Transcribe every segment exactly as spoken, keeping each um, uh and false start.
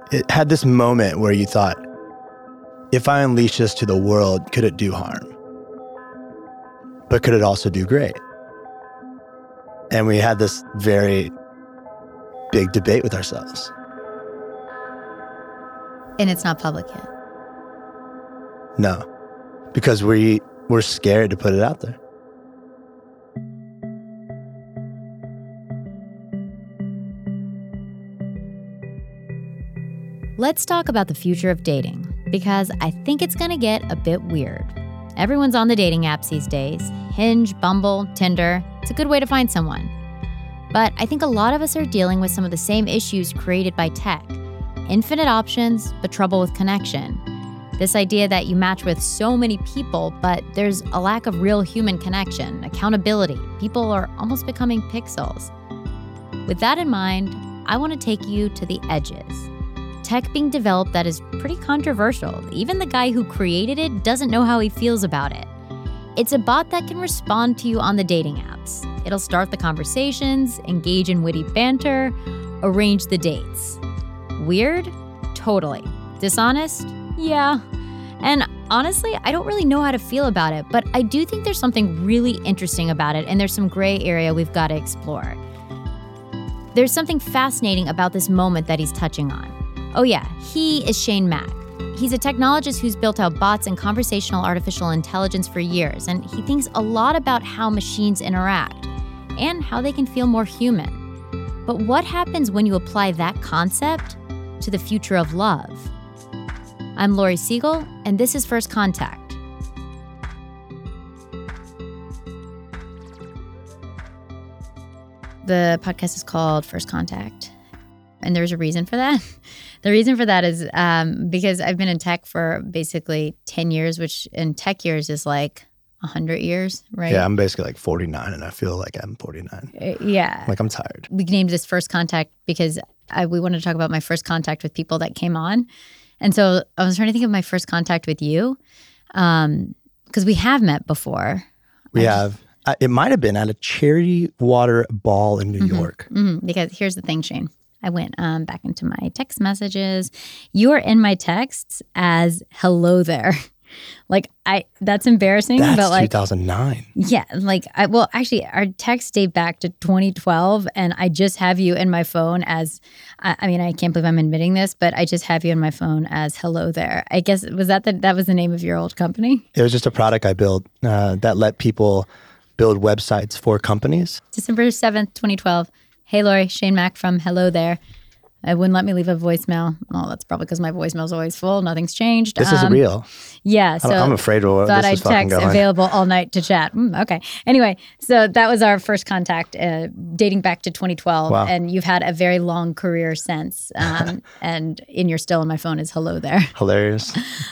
it had this moment where you thought, if I unleash this to the world, could it do harm? But could it also do great? And we had this very big debate with ourselves. And it's not public yet? No, because we, we're scared to put it out there. Let's talk about the future of dating, because I think it's going to get a bit weird. Everyone's on the dating apps these days. Hinge, Bumble, Tinder. It's a good way to find someone. But I think a lot of us are dealing with some of the same issues created by tech. Infinite options, but trouble with connection. This idea that you match with so many people, but there's a lack of real human connection, accountability. People are almost becoming pixels. With that in mind, I want to take you to the edges. Tech being developed that is pretty controversial. Even the guy who created it doesn't know how he feels about it. It's a bot that can respond to you on the dating apps. It'll start the conversations, engage in witty banter, arrange the dates. Weird? Totally. Dishonest? Yeah. And honestly, I don't really know how to feel about it, but I do think there's something really interesting about it, and there's some gray area we've got to explore. There's something fascinating about this moment that he's touching on. Oh yeah, he is Shane Mack. He's a technologist who's built out bots and conversational artificial intelligence for years, and he thinks a lot about how machines interact and how they can feel more human. But what happens when you apply that concept to the future of love? I'm Lori Siegel, and this is First Contact. The podcast is called First Contact, and there's a reason for that. The reason for that is um, because I've been in tech for basically ten years, which in tech years is like one hundred years, right? Yeah, I'm basically like forty-nine, and I feel like I'm forty-nine. Uh, yeah. Like I'm tired. We named this First Contact because I, we wanted to talk about my first contact with people that came on. And so I was trying to think of my first contact with you um, because we have met before. We I have. Uh, it might have been at a charity water ball in New mm-hmm, York. Mm-hmm, because here's the thing, Shane. I went um, back into my text messages. You are in my texts as hello there. Like, I, that's embarrassing. That's but like, two thousand nine. Yeah. Like, I, well, actually, our texts date back to twenty twelve, and I just have you in my phone as, I, I mean, I can't believe I'm admitting this, but I just have you in my phone as hello there. I guess, was that the, that was the name of your old company? It was just a product I built uh, that let people build websites for companies. December seventh, twenty twelve. Hey, Lori, Shane Mack from Hello There. It wouldn't let me leave a voicemail. Oh, that's probably because my voicemail's always full. Nothing's changed. This um, is real. Yeah. So I'm afraid of thought this I'd is fucking text going. available all night to chat. Mm, okay. Anyway, so that was our first contact uh, dating back to twenty twelve. Wow. And you've had a very long career since. Um, and in your still in my phone is Hello There. Hilarious.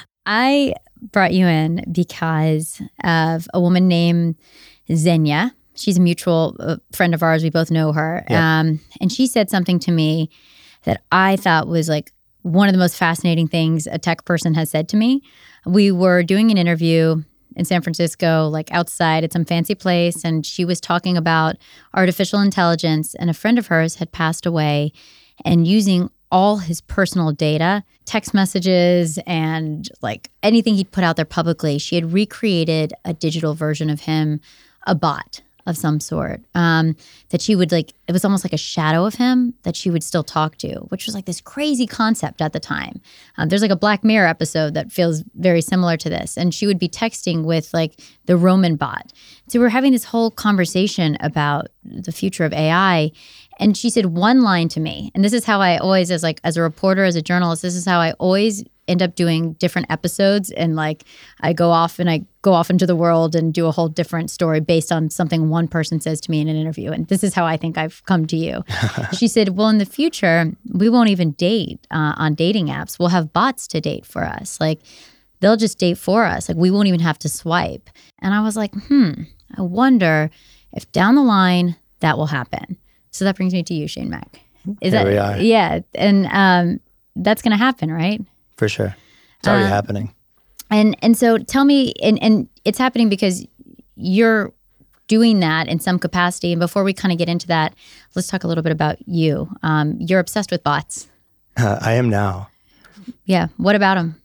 I brought you in because of a woman named Xenia. She's a mutual uh, friend of ours. We both know her. Yeah. Um, and she said something to me that I thought was like one of the most fascinating things a tech person has said to me. We were doing an interview in San Francisco, like outside at some fancy place, and she was talking about artificial intelligence, and a friend of hers had passed away, and using all his personal data, text messages, and like anything he'd put out there publicly, she had recreated a digital version of him, a bot of some sort, um, that she would like, it was almost like a shadow of him that she would still talk to, which was like this crazy concept at the time. Um, there's like a Black Mirror episode that feels very similar to this. And she would be texting with like the Roman bot. So we're having this whole conversation about the future of A I. And she said one line to me, and this is how I always, as like, as a reporter, as a journalist, this is how I always end up doing different episodes. And like, I go off and I go off into the world and do a whole different story based on something one person says to me in an interview. And this is how I think I've come to you. She said, well, in the future, we won't even date uh, on dating apps. We'll have bots to date for us. Like, they'll just date for us. Like, we won't even have to swipe. And I was like, hmm, I wonder if down the line that will happen. So that brings me to you, Shane Mack. Is Here that, we are. Yeah. And um, that's going to happen, right? For sure. It's already Uh, happening. And and so tell me, and, and it's happening because you're doing that in some capacity. And before we kind of get into that, let's talk a little bit about you. Um, you're obsessed with bots. Uh, I am now. Yeah. What about them?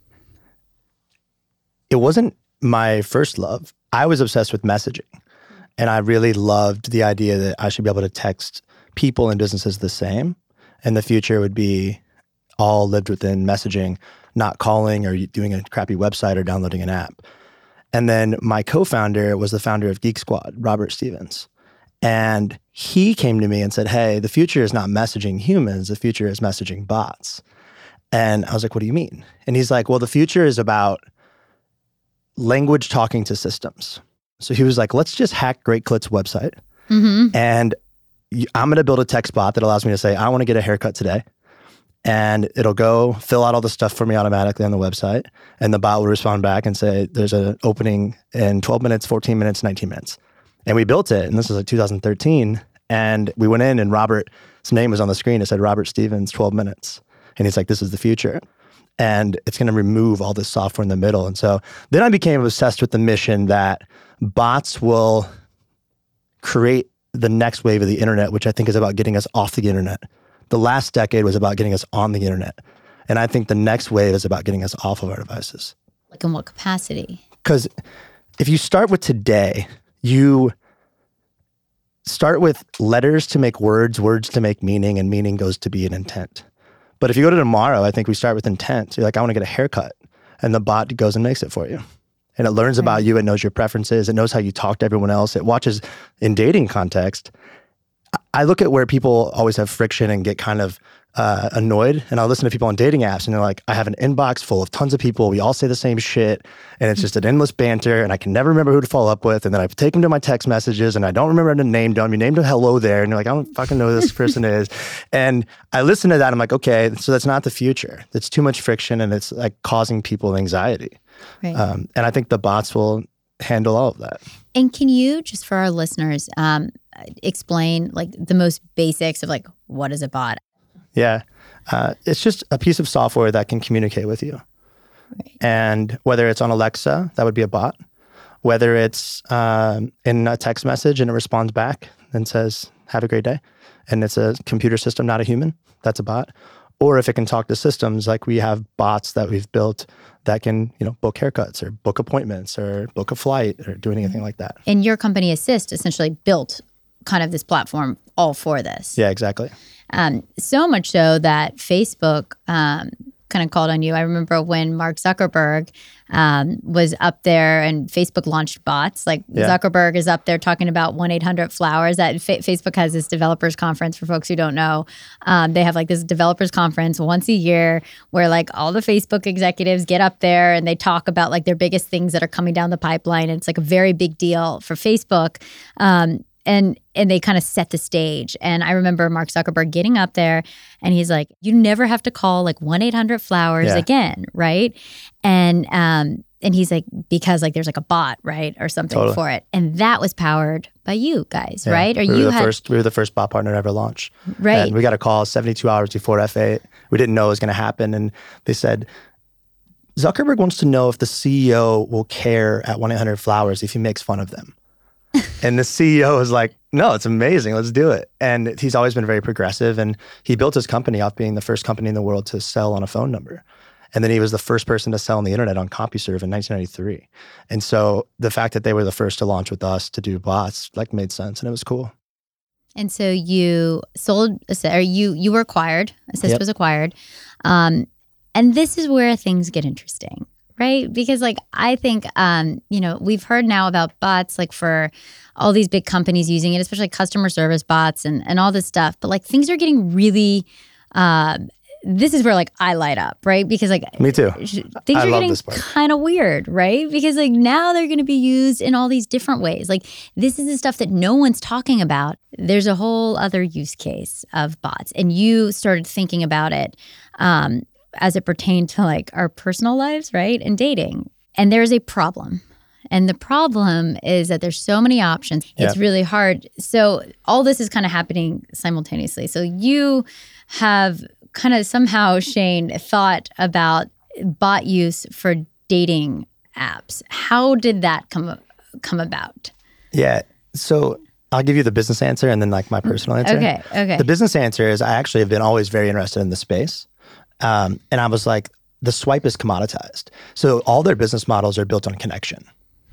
It wasn't my first love. I was obsessed with messaging. And I really loved the idea that I should be able to text people and businesses the same. And the future would be all lived within messaging, not calling or doing a crappy website or downloading an app. And then my co-founder was the founder of Geek Squad, Robert Stevens. And he came to me and said, hey, the future is not messaging humans. The future is messaging bots. And I was like, what do you mean? And he's like, well, the future is about language talking to systems. So he was like, let's just hack GreatClit's website. Mm-hmm. And I'm going to build a text bot that allows me to say, I want to get a haircut today. And it'll go fill out all the stuff for me automatically on the website. And the bot will respond back and say, there's an opening in twelve minutes, fourteen minutes, nineteen minutes. And we built it. And this was like two thousand thirteen. And we went in and Robert's name was on the screen. It said, Robert Stevens, twelve minutes. And he's like, this is the future. And it's going to remove all this software in the middle. And so then I became obsessed with the mission that bots will create the next wave of the internet, which I think is about getting us off the internet. The last decade was about getting us on the internet. And I think the next wave is about getting us off of our devices. Like in what capacity? Because if you start with today, you start with letters to make words, words to make meaning, and meaning goes to be an intent. But if you go to tomorrow, I think we start with intent. So you're like, I want to get a haircut. And the bot goes and makes it for you. And it learns right. about you. It knows your preferences. It knows how you talk to everyone else. It watches in dating context. I look at where people always have friction and get kind of uh, annoyed. And I'll listen to people on dating apps and they're like, I have an inbox full of tons of people. We all say the same shit. And it's just an endless banter. And I can never remember who to follow up with. And then I take them to my text messages and I don't remember how to name them. You named them hello there. And you're like, I don't fucking know who this person is. And I listen to that. And I'm like, okay, so that's not the future. It's too much friction and it's like causing people anxiety. Right. Um, and I think the bots will handle all of that. And can you, just for our listeners, um, explain like the most basics of like, what is a bot? Yeah. Uh, it's just a piece of software that can communicate with you. Right. And whether it's on Alexa, that would be a bot. Whether it's um, in a text message and it responds back and says, have a great day. And it's a computer system, not a human, that's a bot. Or if it can talk to systems, like we have bots that we've built that can, you know, book haircuts or book appointments or book a flight or do anything like that. And your company Assist essentially built kind of this platform all for this. Yeah, exactly. Um, so much so that Facebook um, kind of called on you. I remember when Mark Zuckerberg um, was up there and Facebook launched bots. Like yeah. Zuckerberg is up there talking about one eight hundred flowers. That Fa- Facebook has this developers conference for folks who don't know. Um, they have like this developers conference once a year where like all the Facebook executives get up there and they talk about like their biggest things that are coming down the pipeline. And it's like a very big deal for Facebook. Um, And and they kind of set the stage. And I remember Mark Zuckerberg getting up there and he's like, you never have to call like one eight hundred flowers yeah. again, right? And um and he's like, because like there's like a bot, right? Or something totally. For it. And that was powered by you guys, yeah. right? Or we you were the had first we were the first bot partner to ever launch. Right. And we got a call seventy-two hours before F eight. We didn't know it was gonna happen. And they said, Zuckerberg wants to know if the C E O will care at one eight hundred flowers if he makes fun of them. And the C E O was like, no, it's amazing. Let's do it. And he's always been very progressive. And he built his company off being the first company in the world to sell on a phone number. And then he was the first person to sell on the internet on CompuServe in nineteen ninety-three. And so the fact that they were the first to launch with us to do bots like made sense and it was cool. And so you sold, or you you were acquired, Assist yep. was acquired. Um, and this is where things get interesting. Right? Because like, I think, um, you know, we've heard now about bots, like for all these big companies using it, especially customer service bots and, and all this stuff. But like things are getting really, uh, this is where like I light up, right? Because like. Me too. Things I are love getting kind of weird, right? Because like now they're going to be used in all these different ways. Like this is the stuff that no one's talking about. There's a whole other use case of bots. And you started thinking about it. Um, as it pertained to like our personal lives, right? And dating. And there's a problem. And the problem is that there's so many options. It's yeah. really hard. So all this is kind of happening simultaneously. So you have kind of somehow, Shane, thought about bot use for dating apps. How did that come come about? Yeah. So I'll give you the business answer and then like my personal answer. Okay. Okay. The business answer is I actually have been always very interested in the space. Um, and I was like, the swipe is commoditized. So all their business models are built on connection.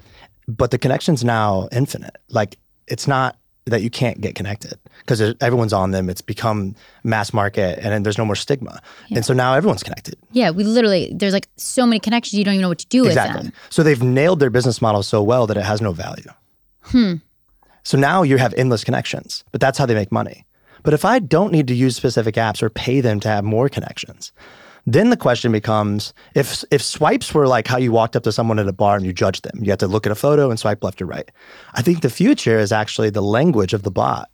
But the connection's now infinite. Like, it's not that you can't get connected because everyone's on them. It's become mass market, and then there's no more stigma. Yeah. And so now everyone's connected. Yeah, we literally, there's like so many connections, you don't even know what to do exactly. with them. So they've nailed their business model so well that it has no value. Hmm. So now you have endless connections, but that's how they make money. But if I don't need to use specific apps or pay them to have more connections, then the question becomes, if if swipes were like how you walked up to someone at a bar and you judged them, you had to look at a photo and swipe left or right. I think the future is actually the language of the bot.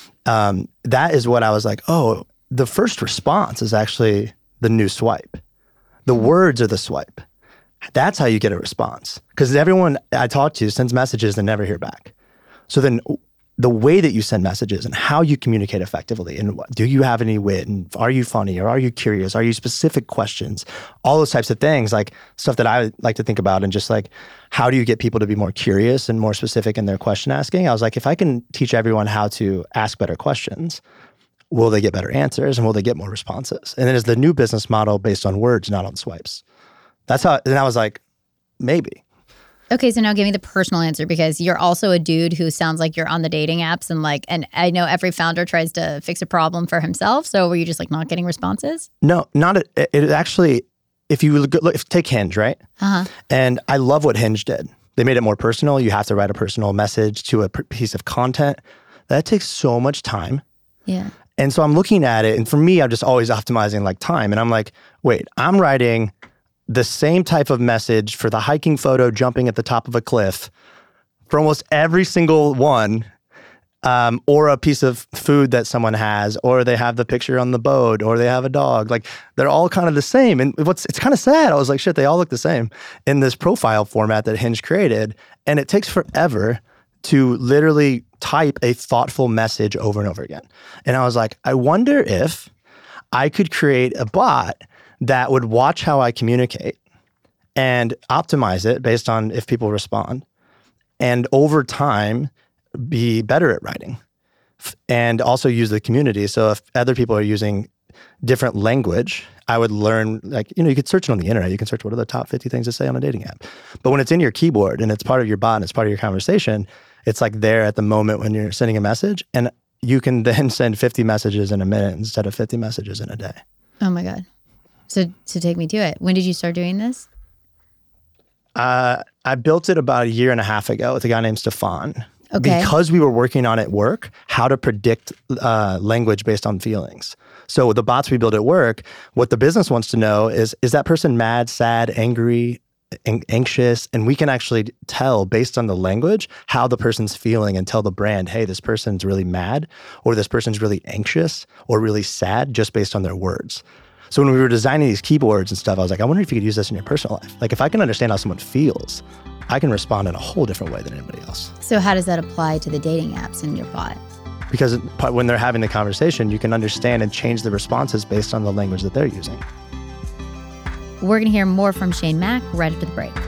Um, that is what I was like, oh, the first response is actually the new swipe. The words are the swipe. That's how you get a response. Because everyone I talk to sends messages and never hear back. So then the way that you send messages and how you communicate effectively, and do you have any wit, and are you funny, or are you curious, are you specific questions, all those types of things, like stuff that I like to think about, and just like, how do you get people to be more curious and more specific in their question asking? I was like, if I can teach everyone how to ask better questions, will they get better answers, and will they get more responses? And it is the new business model based on words, not on swipes. That's how, and I was like, maybe. Okay, so now give me the personal answer, because you're also a dude who sounds like you're on the dating apps, and like, and I know every founder tries to fix a problem for himself. So were you just like not getting responses? No, not a, it. It actually, if you look, look if, take Hinge, right? Uh-huh. And I love what Hinge did. They made it more personal. You have to write a personal message to a p- piece of content. That takes so much time. Yeah. And so I'm looking at it, and for me, I'm just always optimizing like time. And I'm like, wait, I'm writing the same type of message for the hiking photo jumping at the top of a cliff for almost every single one, um, or a piece of food that someone has, or they have the picture on the boat, or they have a dog. Like, they're all kind of the same. And what's it's kind of sad. I was like, shit, they all look the same in this profile format that Hinge created. And it takes forever to literally type a thoughtful message over and over again. And I was like, I wonder if I could create a bot that would watch how I communicate and optimize it based on if people respond, and over time be better at writing, and also use the community. So if other people are using different language, I would learn, like, you know, you could search it on the internet. You can search what are the top fifty things to say on a dating app. But when it's in your keyboard and it's part of your bot and it's part of your conversation, it's like there at the moment when you're sending a message, and you can then send fifty messages in a minute instead of fifty messages in a day. Oh my God. So, so take me to it. When did you start doing this? Uh, I built it about a year and a half ago with a guy named Stefan. Okay. Because we were working on at work, how to predict uh, language based on feelings. So the bots we build at work, what the business wants to know is, is that person mad, sad, angry, an- anxious? And we can actually tell based on the language how the person's feeling, and tell the brand, hey, this person's really mad, or this person's really anxious, or really sad, just based on their words. So when we were designing these keyboards and stuff, I was like, I wonder if you could use this in your personal life. Like, if I can understand how someone feels, I can respond in a whole different way than anybody else. So how does that apply to the dating apps in your bot? Because when they're having the conversation, you can understand and change the responses based on the language that they're using. We're going to hear more from Shane Mack right after the break.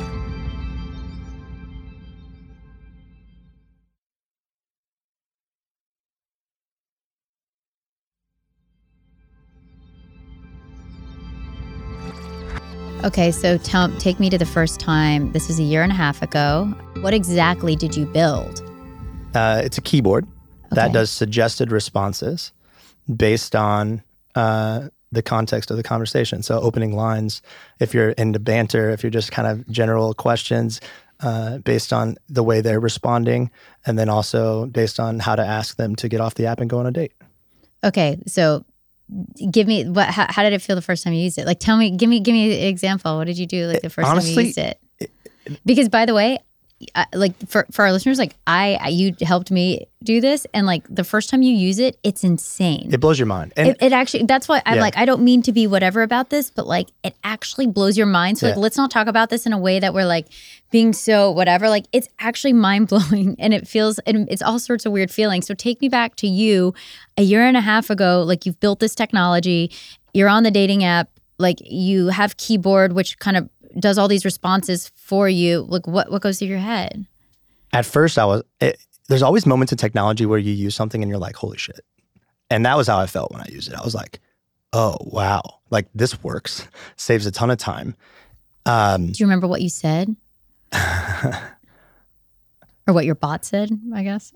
Okay, so tell, take me to the first time. This was a year and a half ago. What exactly did you build? Uh, it's a keyboard okay. that does suggested responses based on uh, the context of the conversation. So opening lines, if you're into banter, if you're just kind of general questions uh, based on the way they're responding, and then also based on how to ask them to get off the app and go on a date. Okay, so give me what? How, how did it feel the first time you used it? Like, tell me, give me, give me an example. What did you do like the first Honestly, time you used it? it? Because by the way, I, like for, for our listeners, like I, I, you helped me do this, and like the first time you use it, it's insane. It blows your mind. And it, it actually, that's why I'm yeah. like, I don't mean to be whatever about this, but like it actually blows your mind. So yeah. like, let's not talk about this in a way that we're like being so whatever. Like it's actually mind blowing, and it feels, and it's all sorts of weird feelings. So take me back to you a year and a half ago. Like you've built this technology, you're on the dating app, like you have keyboard, which kind of does all these responses for you. Like what, what goes through your head? At first I was, it, there's always moments in technology where you use something and you're like, holy shit. And that was how I felt when I used it. I was like, oh, wow, like this works, saves a ton of time. Um, Do you remember what you said? Or what your bot said, I guess?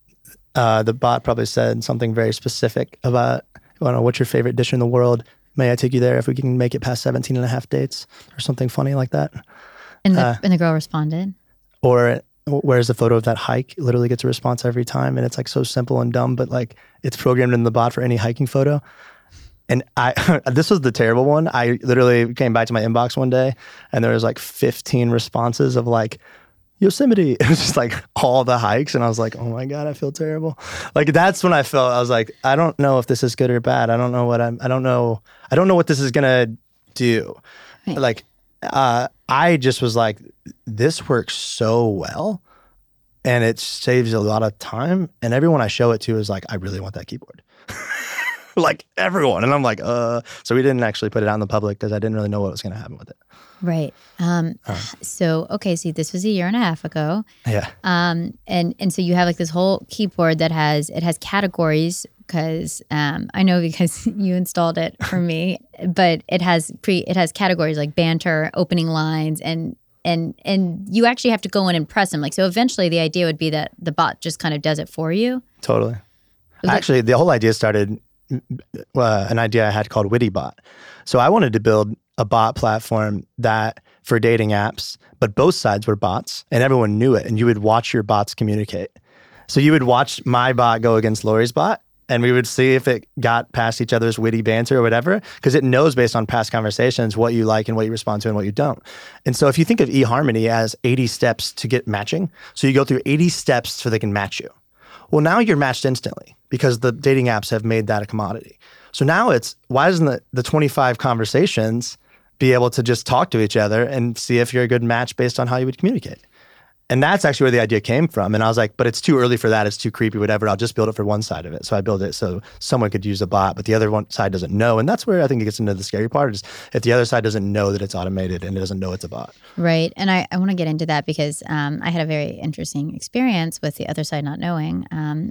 uh, the bot probably said something very specific about, I don't know, what's your favorite dish in the world? May I take you there if we can make it past seventeen and a half dates? Or something funny like that. And the, uh, and the girl responded? Or where's the photo of that hike? It literally gets a response every time. And it's like so simple and dumb, but like it's programmed in the bot for any hiking photo. And I, this was the terrible one. I literally came back to my inbox one day and there was like fifteen responses of like, Yosemite. It was just like all the hikes. And I was like, oh my God, I feel terrible. Like that's when I felt, I was like, I don't know if this is good or bad. I don't know what I'm, I don't know. I don't know what this is going to do. Right. Like, uh, I just was like, this works so well and it saves a lot of time. And everyone I show it to is like, I really want that keyboard. Like everyone. And I'm like, uh, so we didn't actually put it out in the public because I didn't really know what was going to happen with it. Right. Um, uh, so, okay. So this was a year and a half ago. Yeah. Um, and, and so you have like this whole keyboard that has, it has categories because, um, I know because you installed it for me, but it has pre, it has categories like banter, opening lines, and, and, and you actually have to go in and press them. Like, so eventually the idea would be that the bot just kind of does it for you. Totally. Actually, the whole idea started uh, an idea I had called WittyBot. So I wanted to build a bot platform that for dating apps, but both sides were bots and everyone knew it. And you would watch your bots communicate. So you would watch my bot go against Lori's bot and we would see if it got past each other's witty banter or whatever, because it knows based on past conversations what you like and what you respond to and what you don't. And so if you think of eHarmony as eighty steps to get matching, so you go through eighty steps so they can match you. Well, now you're matched instantly because the dating apps have made that a commodity. So now it's, why doesn't the, the twenty-five conversations be able to just talk to each other and see if you're a good match based on how you would communicate? And that's actually where the idea came from. And I was like, but it's too early for that. It's too creepy, whatever. I'll just build it for one side of it. So I built it so someone could use a bot, but the other one side doesn't know. And that's where I think it gets into the scary part is if the other side doesn't know that it's automated and it doesn't know it's a bot. Right. And I, I want to get into that because um, I had a very interesting experience with the other side not knowing. Um,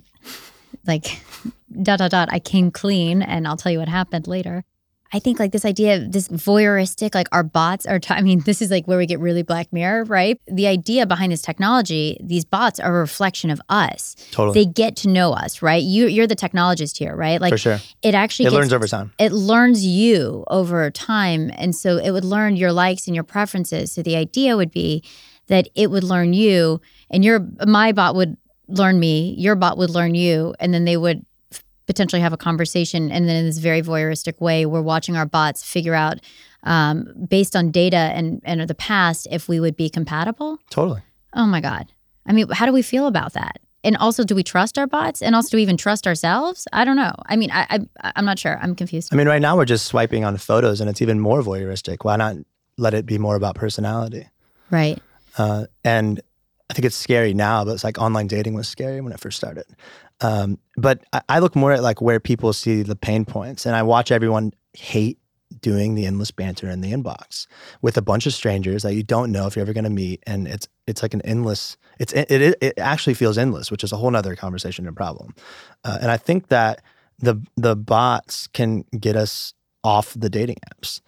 like, dot, dot, dot, I came clean and I'll tell you what happened later. I think like this idea of this voyeuristic, like our bots are, t- I mean, this is like where we get really Black Mirror, right? The idea behind this technology, these bots are a reflection of us. Totally. They get to know us, right? You, you're the technologist here, right? Like, for sure. It actually It gets, learns over time. It learns you over time. And so it would learn your likes and your preferences. So the idea would be that it would learn you and your, my bot would learn me, your bot would learn you, and then they would potentially have a conversation. And then in this very voyeuristic way, we're watching our bots figure out um, based on data and, and the past, if we would be compatible. Totally. Oh my God. I mean, how do we feel about that? And also, do we trust our bots? And also, do we even trust ourselves? I don't know. I mean, I, I, I'm not sure. I'm confused. I mean, right now we're just swiping on photos and it's even more voyeuristic. Why not let it be more about personality? Right. Uh, and I think it's scary now, but it's like online dating was scary when it first started. Um, but I, I look more at like where people see the pain points, and I watch everyone hate doing the endless banter in the inbox with a bunch of strangers that you don't know if you're ever going to meet, and it's it's like an endless. It's it it, it actually feels endless, which is a whole nother conversation and problem. Uh, and I think that the the bots can get us off the dating apps,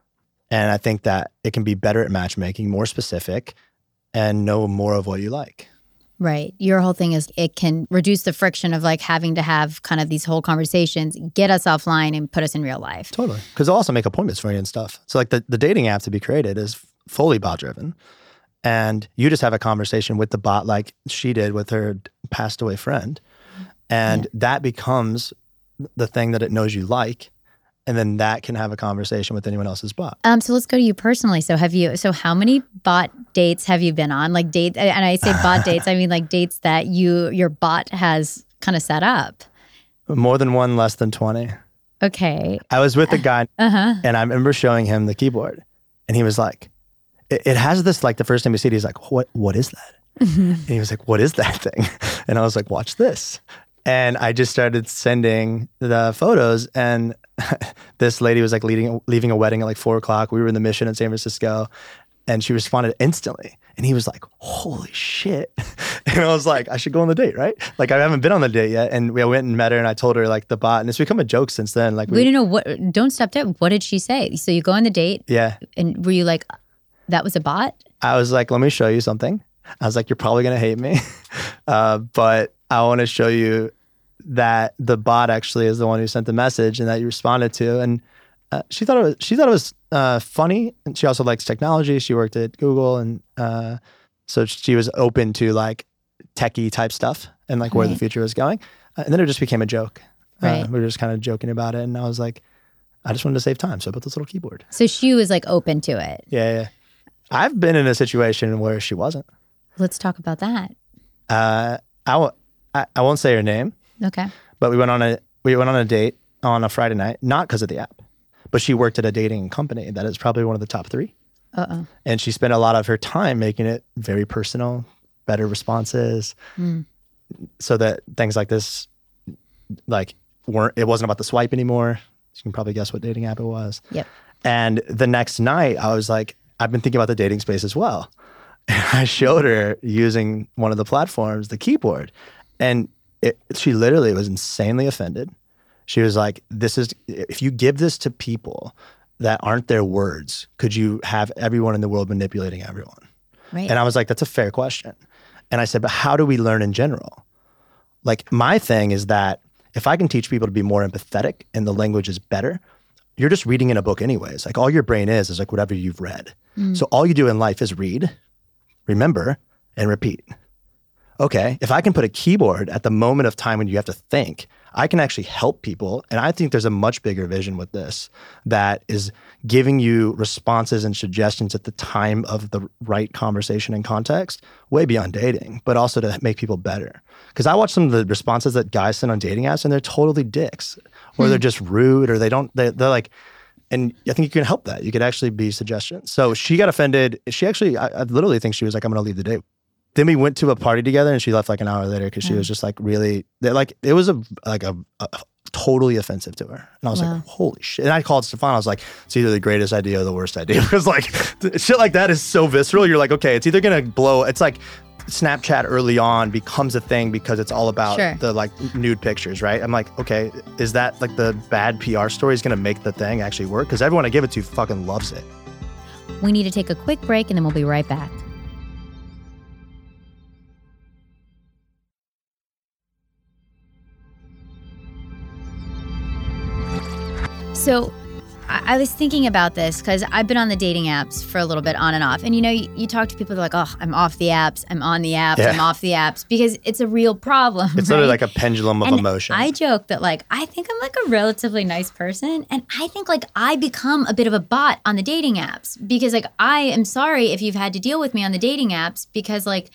and I think that it can be better at matchmaking, more specific, and know more of what you like. Right. Your whole thing is it can reduce the friction of like having to have kind of these whole conversations, get us offline and put us in real life. Totally. Because they'll also make appointments for you and stuff. So like the, the dating app to be created is fully bot driven. And you just have a conversation with the bot like she did with her passed away friend. And yeah. that becomes the thing that it knows you like. And then that can have a conversation with anyone else's bot. Um, so let's go to you personally. So have you? So how many bot dates have you been on? Like dates, and I say bot dates, I mean like dates that you your bot has kind of set up. More than one, less than twenty. Okay. I was with a guy, uh-huh. and I remember showing him the keyboard, and he was like, "It, it has this like the first time you see it, he's like, what What is that?" And he was like, "What is that thing?" And I was like, "Watch this." And I just started sending the photos, and this lady was like leading, leaving a wedding at like four o'clock. We were in the Mission in San Francisco, and she responded instantly. And he was like, "Holy shit!" And I was like, I should go on the date, right? Like I haven't been on the date yet. And we went and met her and I told her like the bot, and it's become a joke since then. Like we, we didn't know what, don't stop there. What did she say? So you go on the date. Yeah. And were you like, that was a bot? I was like, let me show you something. I was like, you're probably going to hate me. uh, but I want to show you that the bot actually is the one who sent the message and that you responded to. And uh, she thought it was, she thought it was uh, funny. And she also likes technology. She worked at Google. And uh, so she was open to like techie type stuff and like where right. the future was going. Uh, and then it just became a joke. Right. Uh, we were just kind of joking about it. And I was like, I just wanted to save time. So I built this little keyboard. So she was like open to it. Yeah, yeah. I've been in a situation where she wasn't. Let's talk about that. Uh, I, w- I, I won't say her name. Okay. But we went on a we went on a date on a Friday night, not because of the app, but she worked at a dating company that is probably one of the top three. Uh-oh. And she spent a lot of her time making it very personal, better responses, mm. so that things like this, like weren't it wasn't about the swipe anymore. You can probably guess what dating app it was. Yep. And the next night, I was like, I've been thinking about the dating space as well. And I showed her using one of the platforms, the keyboard, and it, she literally was insanely offended. She was like, this is, if you give this to people that aren't their words, could you have everyone in the world manipulating everyone? Right. And I was like, that's a fair question. And I said, but how do we learn in general? Like my thing is that if I can teach people to be more empathetic and the language is better, you're just reading in a book anyways. Like all your brain is, is like whatever you've read. Mm. So all you do in life is read, remember, and repeat. Okay, if I can put a keyboard at the moment of time when you have to think, I can actually help people. And I think there's a much bigger vision with this that is giving you responses and suggestions at the time of the right conversation and context, way beyond dating, but also to make people better. Because I watch some of the responses that guys send on dating apps and they're totally dicks, or hmm. they're just rude, or they don't, they, they're like, and I think you can help that. You could actually be suggestions. So she got offended. She actually, I, I literally think she was like, I'm going to leave the date. Then we went to a party together and she left like an hour later because she mm. was just like really, like it was a like a, a totally offensive to her. And I was wow. like, holy shit. And I called Stefan. I was like, it's either the greatest idea or the worst idea. Because like shit like that is so visceral. You're like, okay, it's either going to blow. It's like Snapchat early on becomes a thing because it's all about sure. the like nude pictures, right? I'm like, okay, is that like the bad P R story is going to make the thing actually work? Because everyone I give it to fucking loves it. We need to take a quick break and then we'll be right back. So I was thinking about this because I've been on the dating apps for a little bit on and off. And, you know, you, you talk to people, they're like, oh, I'm off the apps. I'm on the apps. Yeah. I'm off the apps because it's a real problem. It's right? literally like a pendulum of and emotion. I joke that, like, I think I'm like a relatively nice person. And I think, like, I become a bit of a bot on the dating apps because, like, I am sorry if you've had to deal with me on the dating apps because, like,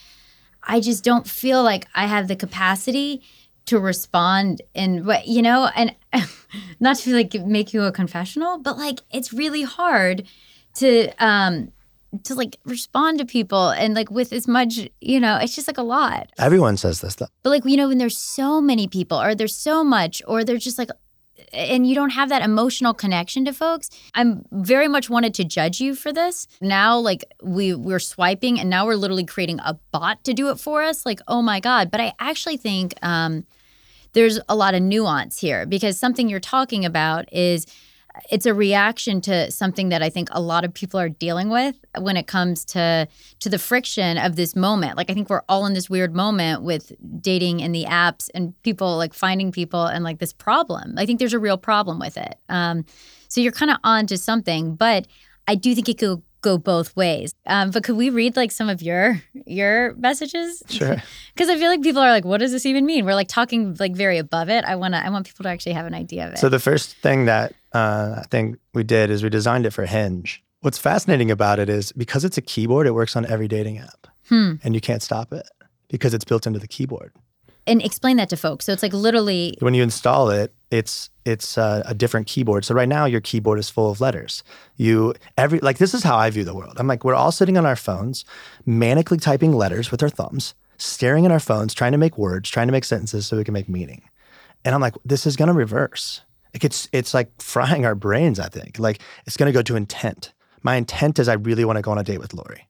I just don't feel like I have the capacity to respond in what, you know, and not to like make you a confessional, but like it's really hard to um to like respond to people and like with as much, you know, it's just like a lot. Everyone says this stuff. But like, you know, when there's so many people or there's so much or there's just like, and you don't have that emotional connection to folks. I'm very much wanted to judge you for this. Now, like we we're swiping and now we're literally creating a bot to do it for us. Like, oh my God. But I actually think um there's a lot of nuance here because something you're talking about is it's a reaction to something that I think a lot of people are dealing with when it comes to to the friction of this moment. Like I think we're all in this weird moment with dating and the apps and people like finding people and like this problem. I think there's a real problem with it. Um, so you're kind of on to something, but I do think it could go both ways. Um, but could we read like some of your your messages? Sure. Because I feel like people are like, what does this even mean? We're like talking like very above it. I want to. I want people to actually have an idea of it. So the first thing that uh, I think we did is we designed it for Hinge. What's fascinating about it is because it's a keyboard, it works on every dating app. Hmm. And you can't stop it because it's built into the keyboard. And explain that to folks. So it's like literally when you install it, it's it's uh, a different keyboard. So right now your keyboard is full of letters. You every like this is how I view the world. I'm like we're all sitting on our phones, manically typing letters with our thumbs, staring at our phones, trying to make words, trying to make sentences so we can make meaning. And I'm like, this is gonna reverse. Like it's it's like frying our brains. I think like it's gonna go to intent. My intent is I really want to go on a date with Lori.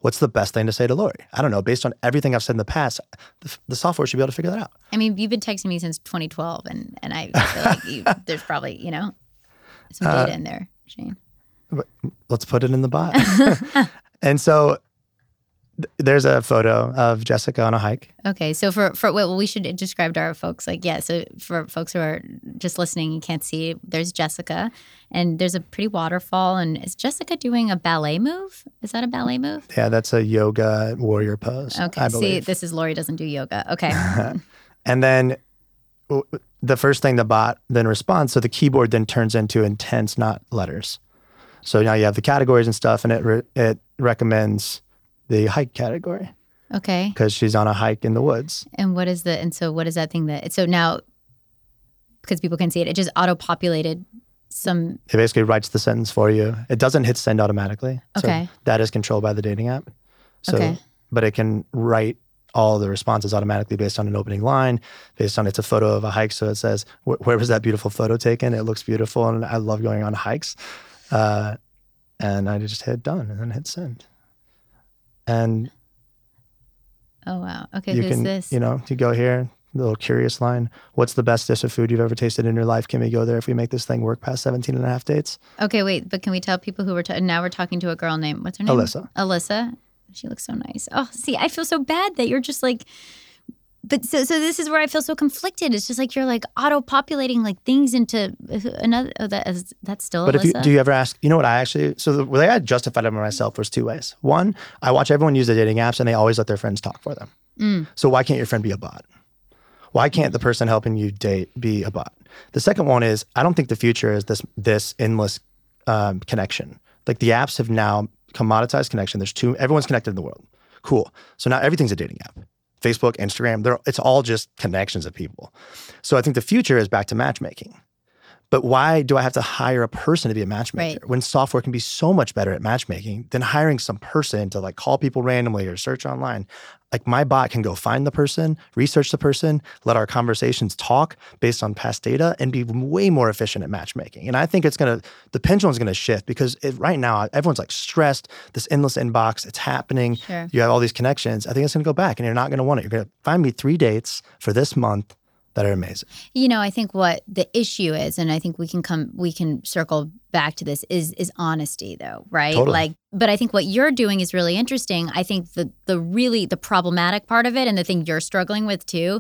What's the best thing to say to Lori? I don't know. Based on everything I've said in the past, the, the software should be able to figure that out. I mean, you've been texting me since twenty twelve, and, and I feel like you, there's probably, you know, some data uh, in there, Shane. Let's put it in the bot. And so th- there's a photo of Jessica on a hike. Okay, so for, for well, we should describe to our folks, like, yeah, so for folks who are just listening and can't see, there's Jessica, and there's a pretty waterfall, and is Jessica doing a ballet move? Is that a ballet move? Yeah, that's a yoga warrior pose, Okay, I see, believe. this is Lori doesn't do yoga. Okay. And then w- the first thing the bot then responds, so the keyboard then turns into intents, not letters. So now you have the categories and stuff, and it re- it recommends the hike category. Okay. Because she's on a hike in the woods. And what is the, and so what is that thing that, so now, because people can see it, it just auto-populated some. It basically writes the sentence for you. It doesn't hit send automatically. Okay. So that is controlled by the dating app. So, okay. But it can write all the responses automatically based on an opening line, based on it's a photo of a hike. So it says, where was that beautiful photo taken? It looks beautiful, and I love going on hikes. Uh, and I just hit done and then hit send. And oh, wow. Okay, you who's can, this? You know, you go here, the little curious line. What's the best dish of food you've ever tasted in your life? Can we go there if we make this thing work past seventeen and a half dates? Okay, wait, but can we tell people who we're ta- now we're talking to a girl named, what's her name? Alyssa. Alyssa. She looks so nice. Oh, see, I feel so bad that you're just like, but so so this is where I feel so conflicted. It's just like you're like auto-populating like things into another, oh, that is, that's still But Alyssa? if you, do you ever ask, you know what I actually, so the way I justified it myself was two ways. One, I watch everyone use the dating apps and they always let their friends talk for them. Mm. So why can't your friend be a bot? Why can't the person helping you date be a bot? The second one is, I don't think the future is this this endless um, connection. Like the apps have now commoditized connection. There's two, everyone's connected in the world. Cool. So now everything's a dating app. Facebook, Instagram, they're, it's all just connections of people. So I think the future is back to matchmaking. But why do I have to hire a person to be a matchmaker right. when software can be so much better at matchmaking than hiring some person to like call people randomly or search online? Like my bot can go find the person, research the person, let our conversations talk based on past data and be way more efficient at matchmaking. And I think it's going to, the pendulum's going to shift because it, right now everyone's like stressed, this endless inbox, it's happening. Sure. You have all these connections. I think it's going to go back and you're not going to want it. You're going to find me three dates for this month that are amazing. You know, I think what the issue is, and I think we can come, we can circle back to this, is is honesty, though, right? Totally. Like, but I think what you're doing is really interesting. I think the the really the problematic part of it, and the thing you're struggling with too,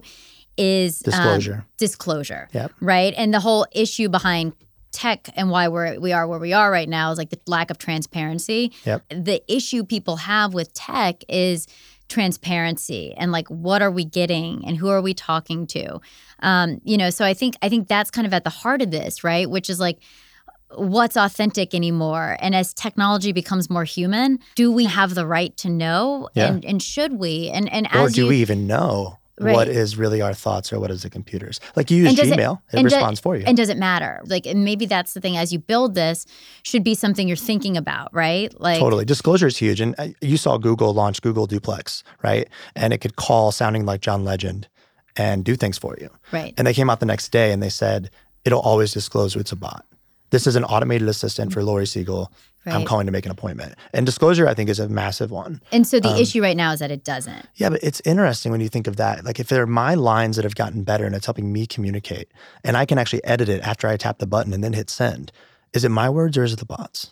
is disclosure. Um, disclosure. Yep. Right, and the whole issue behind tech and why we're we are where we are right now is like the lack of transparency. Yep. The issue people have with tech is transparency and like what are we getting and who are we talking to, um, you know. So I think I think that's kind of at the heart of this, right? Which is like, what's authentic anymore? And as technology becomes more human, do we have the right to know? Yeah. And and should we? And and or as do you, we even know right. what is really our thoughts or what is the computer's? Like you use Gmail, it, it responds do, for you. And does it matter? Like, and maybe that's the thing. As you build this, should be something you're thinking about, right? Like totally. Disclosure is huge. And uh, you saw Google launch Google Duplex, right? And it could call sounding like John Legend and do things for you. Right. And they came out the next day and they said, it'll always disclose it's a bot. This is an automated assistant for Lori Siegel. Right. I'm calling to make an appointment. And disclosure, I think, is a massive one. And so the um, issue right now is that it doesn't. Yeah, but it's interesting when you think of that. Like if they're my lines that have gotten better and it's helping me communicate, and I can actually edit it after I tap the button and then hit send, is it my words or is it the bots?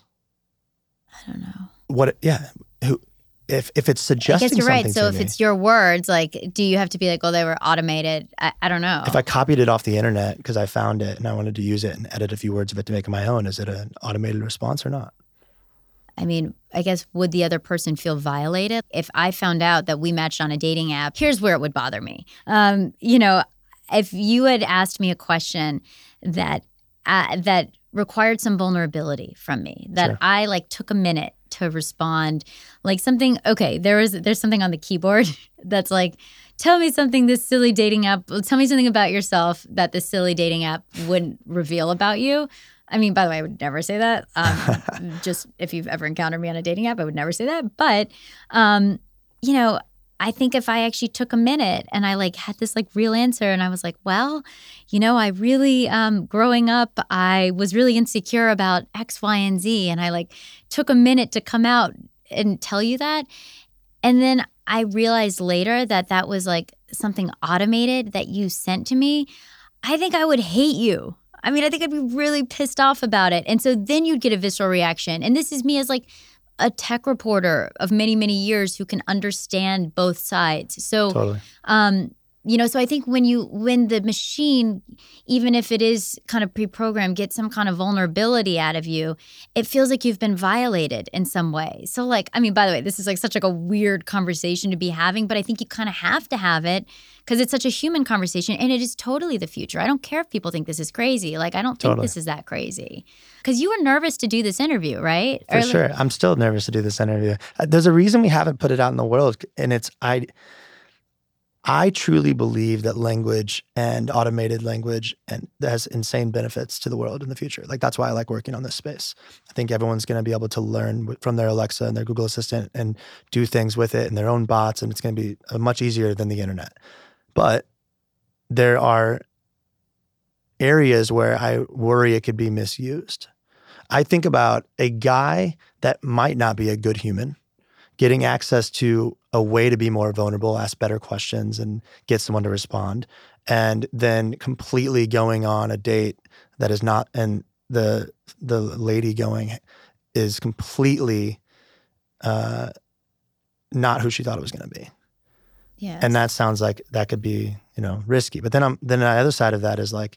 I don't know. What? Yeah. Who? If if it's suggesting I guess you're something right. So if me, it's your words, like, do you have to be like, oh, they were automated? I, I don't know. If I copied it off the internet because I found it and I wanted to use it and edit a few words of it to make it my own, is it an automated response or not? I mean, I guess, would the other person feel violated? If I found out that we matched on a dating app, here's where it would bother me. Um, you know, if you had asked me a question that uh, that required some vulnerability from me, that Sure. I like took a minute to respond, like something, okay, there is there's something on the keyboard that's like, tell me something this silly dating app, tell me something about yourself that this silly dating app wouldn't reveal about you. I mean, by the way, I would never say that. Um, just if you've ever encountered me on a dating app, I would never say that. But, um, you know, I think if I actually took a minute and I like had this like real answer and I was like, well, you know, I really, um, growing up, I was really insecure about X, Y, and Z. And I like took a minute to come out and tell you that. And then I realized later that that was like something automated that you sent to me. I think I would hate you. I mean, I think I'd be really pissed off about it. And so then you'd get a visceral reaction. And this is me as like a tech reporter of many, many years who can understand both sides. So, Totally. um, you know, so I think when you, when the machine, even if it is kind of pre-programmed, gets some kind of vulnerability out of you, it feels like you've been violated in some way. So like, I mean, by the way, this is like such like a weird conversation to be having, but I think you kind of have to have it because it's such a human conversation and it is totally the future. I don't care if people think this is crazy. Like, I don't think Totally. this is that crazy. Because you were nervous to do this interview, right? For Or, sure. like, I'm still nervous to do this interview. Uh, There's a reason we haven't put it out in the world, and it's I. I truly believe that language and automated language and has insane benefits to the world in the future. Like, that's why I like working on this space. I think everyone's going to be able to learn from their Alexa and their Google Assistant and do things with it and their own bots, and it's going to be uh, much easier than the internet. But there are areas where I worry it could be misused. I think about a guy that might not be a good human getting access to a way to be more vulnerable, ask better questions, and get someone to respond, and then completely going on a date that is not, and the the lady going is completely uh, not who she thought it was going to be. yeah. And that sounds like that could be, you know, risky. But then I'm then the other side of that is like,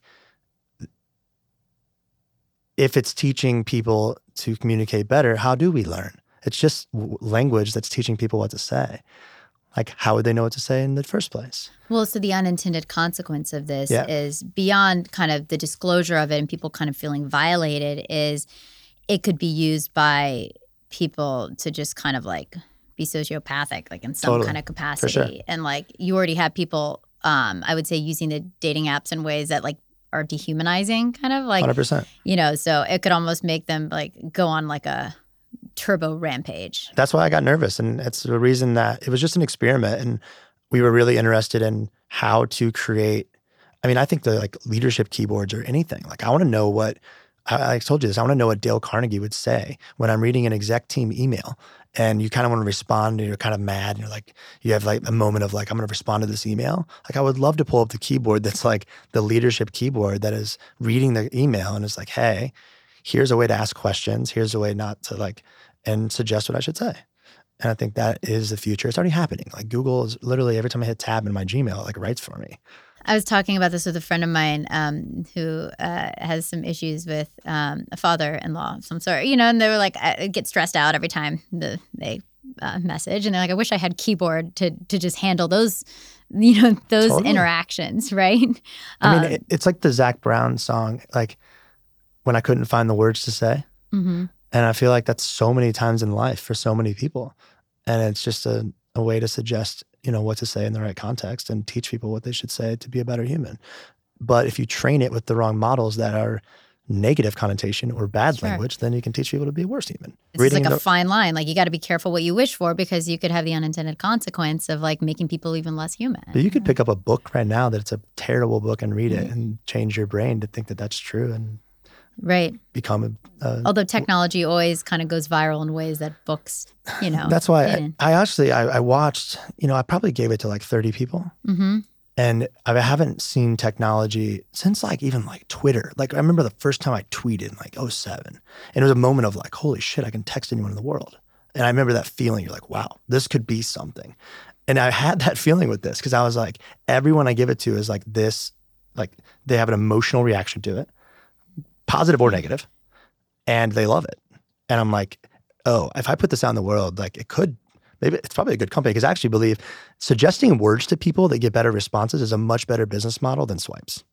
if it's teaching people to communicate better, how do we learn? It's just w- language that's teaching people what to say. Like, how would they know what to say in the first place? Well, so the unintended consequence of this Yeah. is beyond kind of the disclosure of it and people kind of feeling violated is it could be used by people to just kind of like be sociopathic, like in some Totally. kind of capacity. sure. And like you already have people, um, I would say, using the dating apps in ways that like are dehumanizing, kind of like, one hundred percent. you know, so it could almost make them like go on like a turbo rampage. That's why I got nervous. And it's the reason that it was just an experiment. And we were really interested in how to create, I mean, I think the like leadership keyboards or anything. Like, I want to know what, I, I told you this, I want to know what Dale Carnegie would say when I'm reading an exec team email and you kind of want to respond and you're kind of mad and you're like, you have like a moment of like, I'm going to respond to this email. Like, I would love to pull up the keyboard that's like the leadership keyboard that is reading the email and it's like, hey, here's a way to ask questions. Here's a way not to like, and suggest what I should say. And I think that is the future. It's already happening. Like, Google is literally, every time I hit tab in my Gmail, it like writes for me. I was talking about this with a friend of mine um, who uh, has some issues with um, a father-in-law of some sort, you know, and they were like, I get stressed out every time the, they uh, message. And they're like, I wish I had keyboard to to just handle those, you know, those Totally. interactions, right? I mean, Um, it, it's like the Zach Brown song, like when I couldn't find the words to say. mhm. And I feel like that's so many times in life for so many people. And it's just a, a way to suggest, you know, what to say in the right context and teach people what they should say to be a better human. But if you train it with the wrong models that are negative connotation or bad Sure. language, then you can teach people to be a worse human. It's like a the- fine line. Like, you got to be careful what you wish for because you could have the unintended consequence of like making people even less human. But you could pick up a book right now that it's a terrible book and read it Right. and change your brain to think that that's true and Right. become a, a Although technology always kind of goes viral in ways that books, you know. that's why I, didn't. I actually I, I watched, you know, I probably gave it to like thirty people. Mm-hmm. And I haven't seen technology since like even like Twitter. Like, I remember the first time I tweeted in like oh seven. And it was a moment of like, holy shit, I can text anyone in the world. And I remember that feeling. You're like, wow, this could be something. And I had that feeling with this because I was like, everyone I give it to is like this, like they have an emotional reaction to it, positive or negative, and they love it. And I'm like, oh, if I put this out in the world, like it could, maybe it's probably a good company because I actually believe suggesting words to people that get better responses is a much better business model than swipes.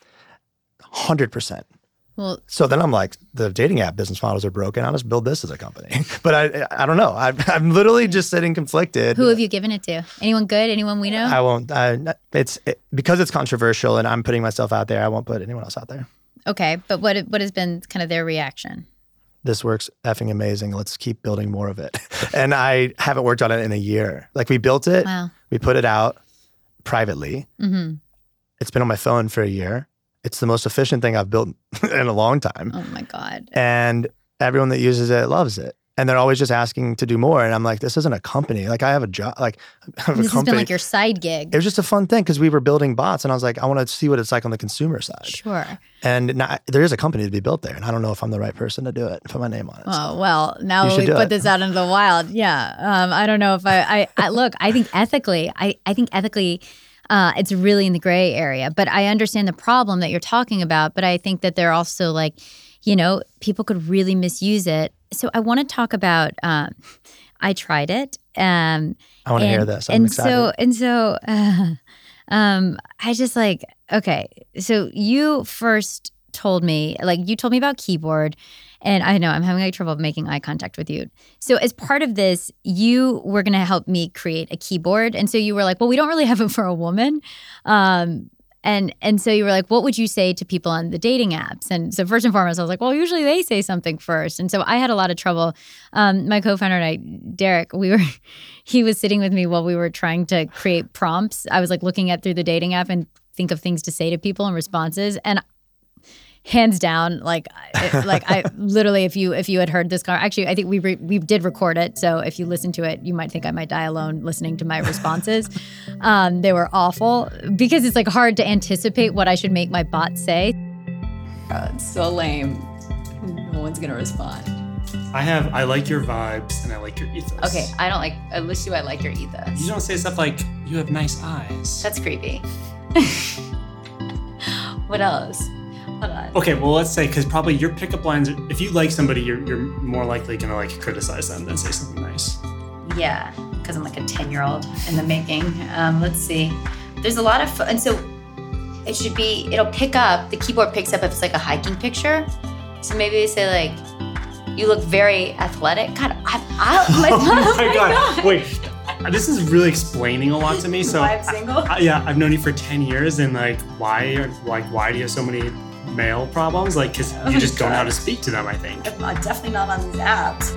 one hundred percent. Well, So then I'm like, the dating app business models are broken. I'll just build this as a company. But I I don't know. I, I'm literally just sitting conflicted. who have you given it to? Anyone good? Anyone we know? I won't. I, it's it, because it's controversial and I'm putting myself out there. I won't put anyone else out there. Okay, but what what has been kind of their reaction? This works effing amazing. Let's keep building more of it. And I haven't worked on it in a year. Like, we built it. Wow. We put it out privately. Mm-hmm. It's been on my phone for a year. It's the most efficient thing I've built in a long time. Oh my God. And everyone that uses it loves it. And they're always just asking to do more. And I'm like, this isn't a company. Like I have a job, like I have this a company. has been like your side gig. It was just a fun thing because we were building bots and I was like, I want to see what it's like on the consumer side. Sure. And now, there is a company to be built there. And I don't know if I'm the right person to do it, put my name on it. Oh, well, now You we should do put it. this out into the wild. Yeah. Um, I don't know if I, I, I look, I think ethically, I, I think ethically, uh, it's really in the gray area. But I understand the problem that you're talking about. But I think that they're also like, you know, people could really misuse it. So I want to talk about, um, I tried it. Um, I want to and, hear this. I'm and excited. so, and so, uh, um, I just like, okay, so you first told me, like you told me about keyboard, and I know I'm having like trouble making eye contact with you. So as part of this, you were going to help me create a keyboard. And so you were like, well, we don't really have it for a woman. Um, And and so you were like, what would you say to people on the dating apps? And so first and foremost, I was like, well, usually they say something first. And so I had a lot of trouble. Um, my co-founder and I, Derek, we were, he was sitting with me while we were trying to create prompts. I was like looking at through the dating app and think of things to say to people and responses. And hands down, like, it, like I literally, if you if you had heard this car, actually, I think we re, we did record it. So if you listen to it, you might think I might die alone listening to my responses. um, they were awful because it's like hard to anticipate what I should make my bot say. God, it's so lame. No one's gonna respond. I have, I like your vibes and I like your ethos. Okay, I don't like, at least you, I like your ethos. You don't say stuff like, you have nice eyes. That's creepy. What else? Hold on. Okay, well, let's say, because probably your pickup lines, are, if you like somebody, you're you're more likely gonna like criticize them than say something nice. Yeah, because I'm like a ten-year-old in the making. Um, let's see. There's a lot of, fo- and so it should be, it'll pick up, the keyboard picks up if it's like a hiking picture. So maybe they say like, you look very athletic. God, I, I, my, Oh my god! Wait, this is really explaining a lot to me. So, Why I'm single? I, I, yeah, I've known you for ten years, and like, why, are, like, why do you have so many male problems? Like, because Oh you my just don't know how God. to speak to them. I think. I'm definitely not on these apps.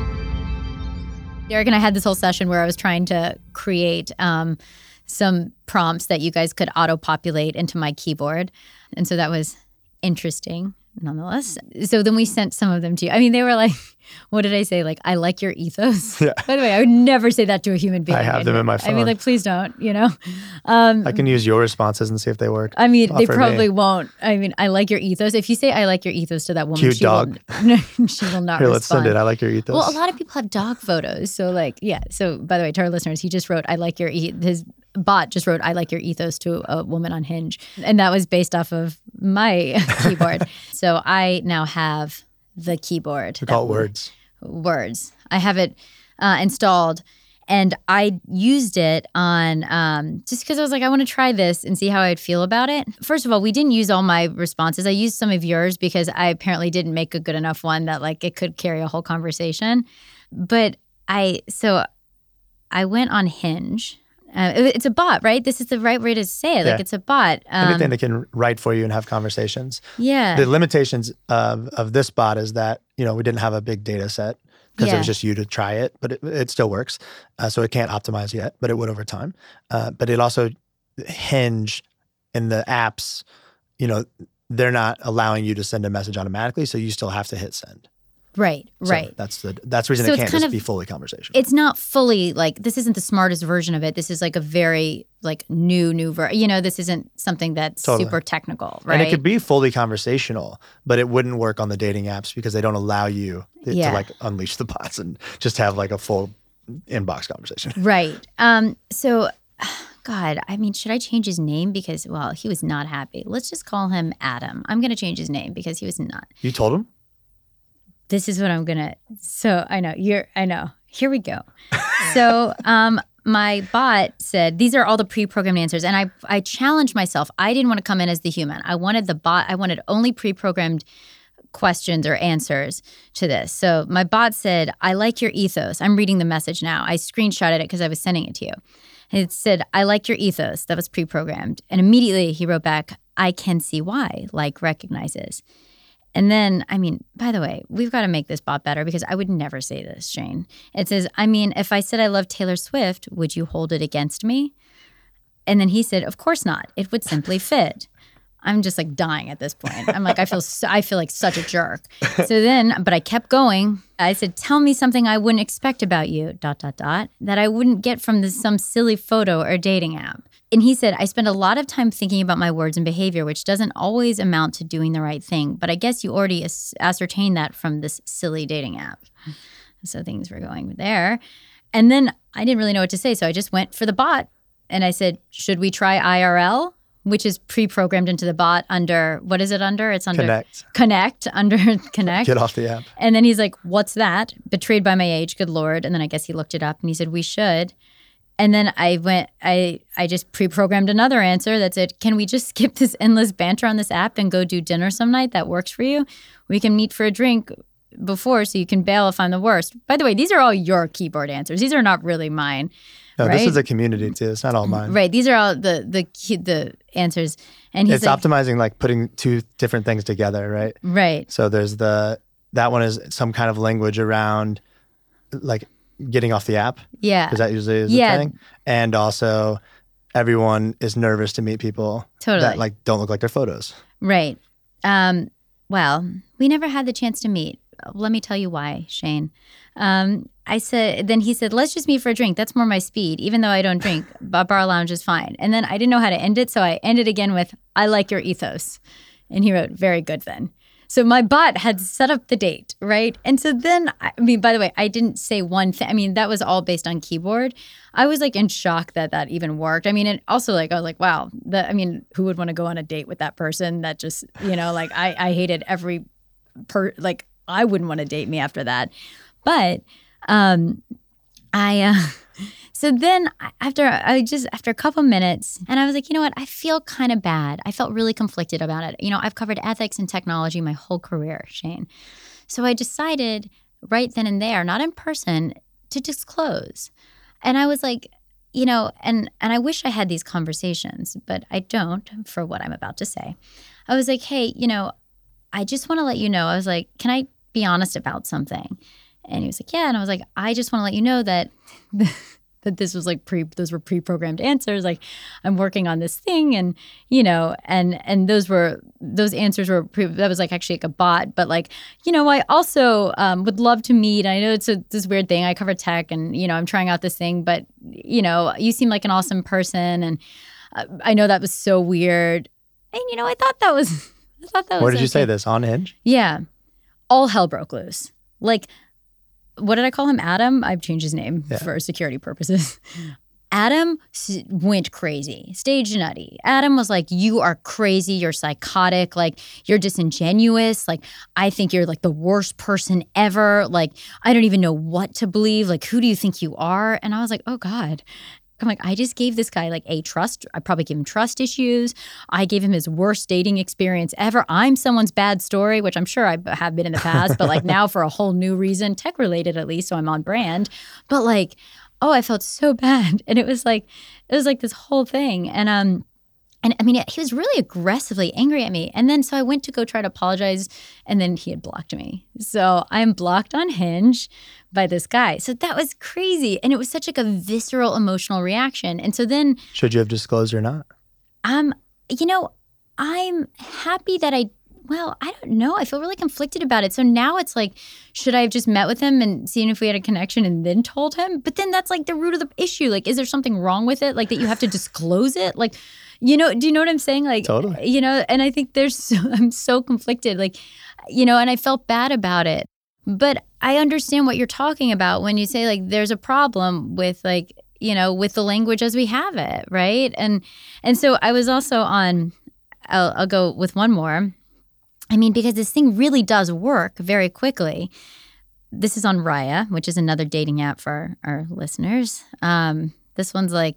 Derek and I had this whole session where I was trying to create um, some prompts that you guys could auto-populate into my keyboard. And so that was interesting, nonetheless. So then we sent some of them to you. I mean, they were like, what did I say? Like, I like your ethos. Yeah. By the way, I would never say that to a human being. I have them in my I phone. mean, like, please don't, you know? Um, I can use your responses and see if they work. I mean, they Offer probably me. won't. I mean, I like your ethos. If you say I like your ethos to that woman, Cute she dog. will no, she will not Here, respond. let's send it. I like your ethos. Well, a lot of people have dog photos. So like, yeah. So by the way, to our listeners, he just wrote, I like your, e-, his bot just wrote, I like your ethos to a woman on Hinge. And that was based off of my keyboard. So I now have the keyboard. we call it that- words. Words. I have it uh, installed. And I used it on um, just because I was like, I want to try this and see how I'd feel about it. First of all, we didn't use all my responses. I used some of yours because I apparently didn't make a good enough one that like it could carry a whole conversation. But I, so I went on Hinge. Uh, it- it's a bot, right? This is the right way to say it. Like Yeah. it's a bot. Um, Anything that can write for you and have conversations. yeah. The limitations of, of this bot is that, you know, we didn't have a big data set because it Yeah. was just you to try it, but it, it still works. Uh, so it can't optimize yet, but it would over time. Uh, but it also, Hinge in the apps, you know, they're not allowing you to send a message automatically. So you still have to hit send. Right, So right. that's the that's the reason So it it's can't kind just of- be fully conversational. It's not fully like, this isn't the smartest version of it. This is like a very like new, new version. You know, this isn't something that's Totally. super technical, right? And it could be fully conversational, but it wouldn't work on the dating apps because they don't allow you to, Yeah. to like unleash the bots and just have like a full inbox conversation. Right. Um, so, God, I mean, should I change his name? Because, well, he was not happy. Let's just call him Adam. I'm going to change his name because he was not. You told him? This is what I'm going to. So I know you're, I know. Here we go. So, um, my bot said, these are all the pre-programmed answers. And I, I challenged myself. I didn't want to come in as the human. I wanted the bot, I wanted only pre-programmed questions or answers to this. So my bot said, I like your ethos. I'm reading the message now. I screenshotted it because I was sending it to you. And it said, I like your ethos. That was pre-programmed. And immediately he wrote back, I can see why, like recognizes. And then, I mean, by the way, we've got to make this bot better because I would never say this, Shane. It says, I mean, if I said I love Taylor Swift, would you hold it against me? And then he said, of course not. It would simply fit. I'm just like dying at this point. I'm like, I feel so, I feel like such a jerk. So then, but I kept going. I said, tell me something I wouldn't expect about you, dot, dot, dot, that I wouldn't get from this, some silly photo or dating app. And he said, I spend a lot of time thinking about my words and behavior, which doesn't always amount to doing the right thing. But I guess you already as- ascertained that from this silly dating app. So things were going there. And then I didn't really know what to say. So I just went for the bot. And I said, should we try I R L? Which is pre-programmed into the bot under, what is it under? It's under Connect. Connect, under Connect. Get off the app. And then he's like, what's that? Betrayed by my age, good Lord. And then I guess he looked it up and he said, we should. And then I went, I I just pre-programmed another answer that said, can we just skip this endless banter on this app and go do dinner some night? That works for you. We can meet for a drink before so you can bail if I'm the worst. By the way, these are all your keyboard answers. These are not really mine. No, right? this is a community too. It's not all mine. Right. These are all the the the answers. And he's It's like, optimizing like putting two different things together, right? right. So there's the, that one is some kind of language around like getting off the app. Yeah. Because that usually is Yeah. the thing. And also everyone is nervous to meet people Totally. that like don't look like their photos. Right. Um, well, we never had the chance to meet. Let me tell you why, Shane. Um, I said, then he said, let's just meet for a drink. That's more my speed, even though I don't drink. Bar bar lounge is fine. And then I didn't know how to end it, so I ended again with, I like your ethos. And he wrote, very good then. So my bot had set up the date, right? And so then, I mean, by the way, I didn't say one thing. I mean, that was all based on keyboard. I was like in shock that that even worked. I mean, it also like, I was like, wow, that, I mean, who would want to go on a date with that person that just, you know, like I, I hated every per, like I wouldn't want to date me after that. But um, I, uh, so then after I just, after a couple minutes, and I was like, you know what, I feel kind of bad. I felt really conflicted about it. You know, I've covered ethics and technology my whole career, Shane. So I decided right then and there, not in person, to disclose. And I was like, you know, and, and I wish I had these conversations, but I don't for what I'm about to say. I was like, hey, you know, I just want to let you know, I was like, can I be honest about something? And he was like, yeah. And I was like, I just want to let you know that that this was like pre, those were pre-programmed answers. Like I'm working on this thing and, you know, and, and those were, those answers were, pre, that was like actually like a bot, but like, you know, I also um, would love to meet. I know it's a, this weird thing. I cover tech and, you know, I'm trying out this thing, but, you know, you seem like an awesome person. And uh, I know that was so weird. And, you know, I thought that was, I thought that was Where did you okay. say this? On Hinge? Yeah. All hell broke loose. Like, what did I call him? Adam? I've changed his name Yeah. for security purposes. Adam s- went crazy, stage nutty. Adam was like, you are crazy. You're psychotic. Like, you're disingenuous. Like, I think you're like the worst person ever. Like, I don't even know what to believe. Like, who do you think you are? And I was like, oh God. I'm like, I just gave this guy like a trust. I probably gave him trust issues. I gave him his worst dating experience ever. I'm someone's bad story, which I'm sure I have been in the past, but like now for a whole new reason, tech related at least, so I'm on brand. But like, oh, I felt so bad. And it was like, it was like this whole thing. And um, and I mean, he was really aggressively angry at me. And then so I went to go try to apologize, and then he had blocked me. So I'm blocked on Hinge by this guy. So that was crazy. And it was such like a visceral emotional reaction. And so then Should you have disclosed or not? um, you know, I'm happy that I well, I don't know. I feel really conflicted about it. So now it's like, should I have just met with him and seen if we had a connection and then told him? But then that's like the root of the issue. Like, is there something wrong with it? Like that you have to disclose it? Like, you know, do you know what I'm saying? Like, Totally. you know, and I think there's, so, I'm so conflicted. Like, you know, and I felt bad about it. But I understand what you're talking about when you say like, there's a problem with like, you know, with the language as we have it, right? And and so I was also on, I'll, I'll go with one more. I mean, because this thing really does work very quickly. This is on Raya, which is another dating app for our listeners. Um, this one's like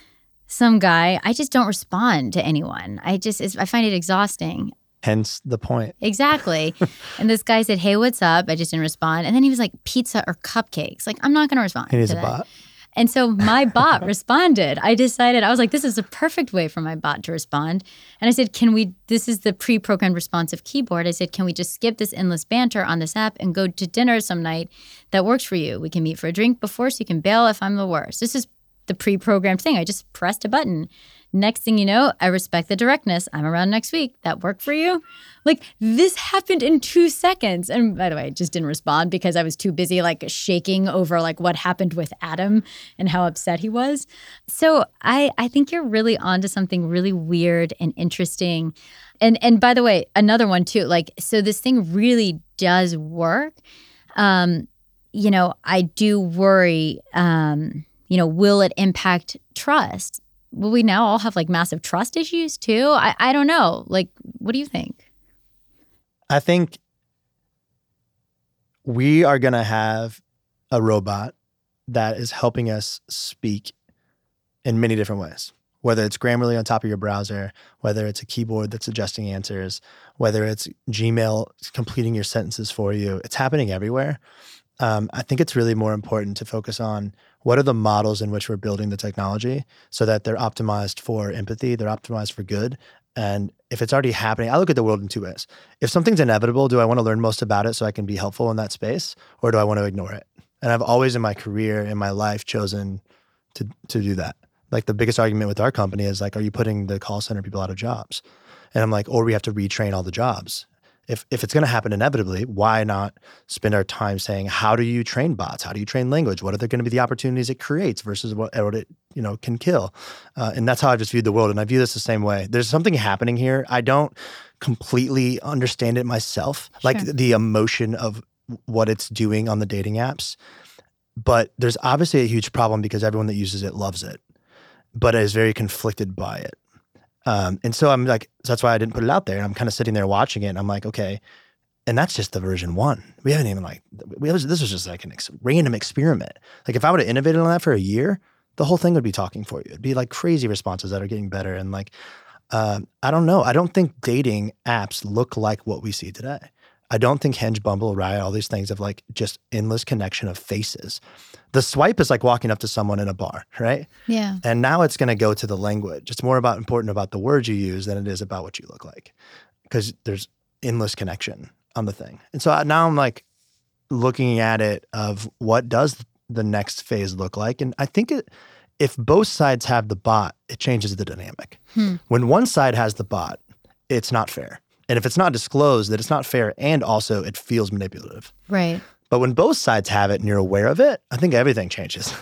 some guy. I just don't respond to anyone. I just, it's, I find it exhausting. Hence the point. Exactly. And this guy said, hey, what's up? I just didn't respond. And then he was like, pizza or cupcakes. Like, I'm not going to respond He needs to a that. bot. And so my bot responded. I decided, I was like, this is the perfect way for my bot to respond. And I said, can we, this is the pre-programmed responsive keyboard. I said, can we just skip this endless banter on this app and go to dinner some night that works for you? We can meet for a drink before so you can bail if I'm the worst. This is the pre-programmed thing. I just pressed a button. Next thing you know, I respect the directness. I'm around next week. That work for you? Like, this happened in two seconds. And by the way, I just didn't respond because I was too busy like shaking over like what happened with Adam and how upset he was. So I, I think you're really onto something really weird and interesting. And and by the way, another one too, like, so this thing really does work. Um, you know, I do worry, um, you know, will it impact trust? Will we now all have like massive trust issues too? I, I don't know. Like, what do you think? I think we are going to have a robot that is helping us speak in many different ways, whether it's Grammarly on top of your browser, whether it's a keyboard that's suggesting answers, whether it's Gmail completing your sentences for you. It's happening everywhere. Um, I think it's really more important to focus on what are the models in which we're building the technology so that they're optimized for empathy, they're optimized for good. And if it's already happening, I look at the world in two ways. If something's inevitable, do I want to learn most about it so I can be helpful in that space, or do I want to ignore it? And I've always in my career, in my life, chosen to to do that. Like the biggest argument with our company is like, are you putting the call center people out of jobs? And I'm like, or we have to retrain all the jobs. If if it's going to happen inevitably, why not spend our time saying, how do you train bots? How do you train language? What are there going to be the opportunities it creates versus what, what it you know can kill? Uh, and that's how I just viewed the world. And I view this the same way. There's something happening here. I don't completely understand it myself, Sure. like the emotion of what it's doing on the dating apps. But there's obviously a huge problem because everyone that uses it loves it, but is very conflicted by it. Um, and so I'm like, so that's why I didn't put it out there. And I'm kind of sitting there watching it and I'm like, okay. And that's just the version one. We haven't even like, we was, this was just like an ex- random experiment. Like if I would have innovated on that for a year, the whole thing would be talking for you. It'd be like crazy responses that are getting better. And like, um, I don't know. I don't think dating apps look like what we see today. I don't think Hinge, Bumble, Riot, all these things have like just endless connection of faces. The swipe is like walking up to someone in a bar, right? Yeah. And now it's going to go to the language. It's more about important about the words you use than it is about what you look like, because there's endless connection on the thing. And so now I'm like looking at it of what does the next phase look like? And I think it, if both sides have the bot, it changes the dynamic. Hmm. When one side has the bot, it's not fair. And if it's not disclosed, that it's not fair, and also it feels manipulative. Right. But when both sides have it and you're aware of it, I think everything changes.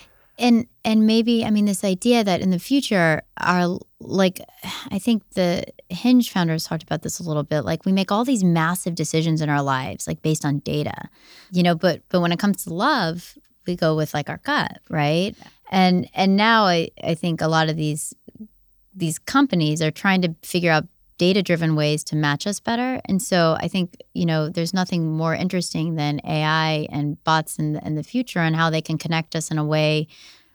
And and maybe, I mean, this idea that in the future, our, like, I think the Hinge founders talked about this a little bit, like we make all these massive decisions in our lives, like based on data, you know, but but when it comes to love, we go with like our gut, right? And and now I, I think a lot of these these companies are trying to figure out data-driven ways to match us better. And so I think, you know, there's nothing more interesting than A I and bots in the, in the future and how they can connect us in a way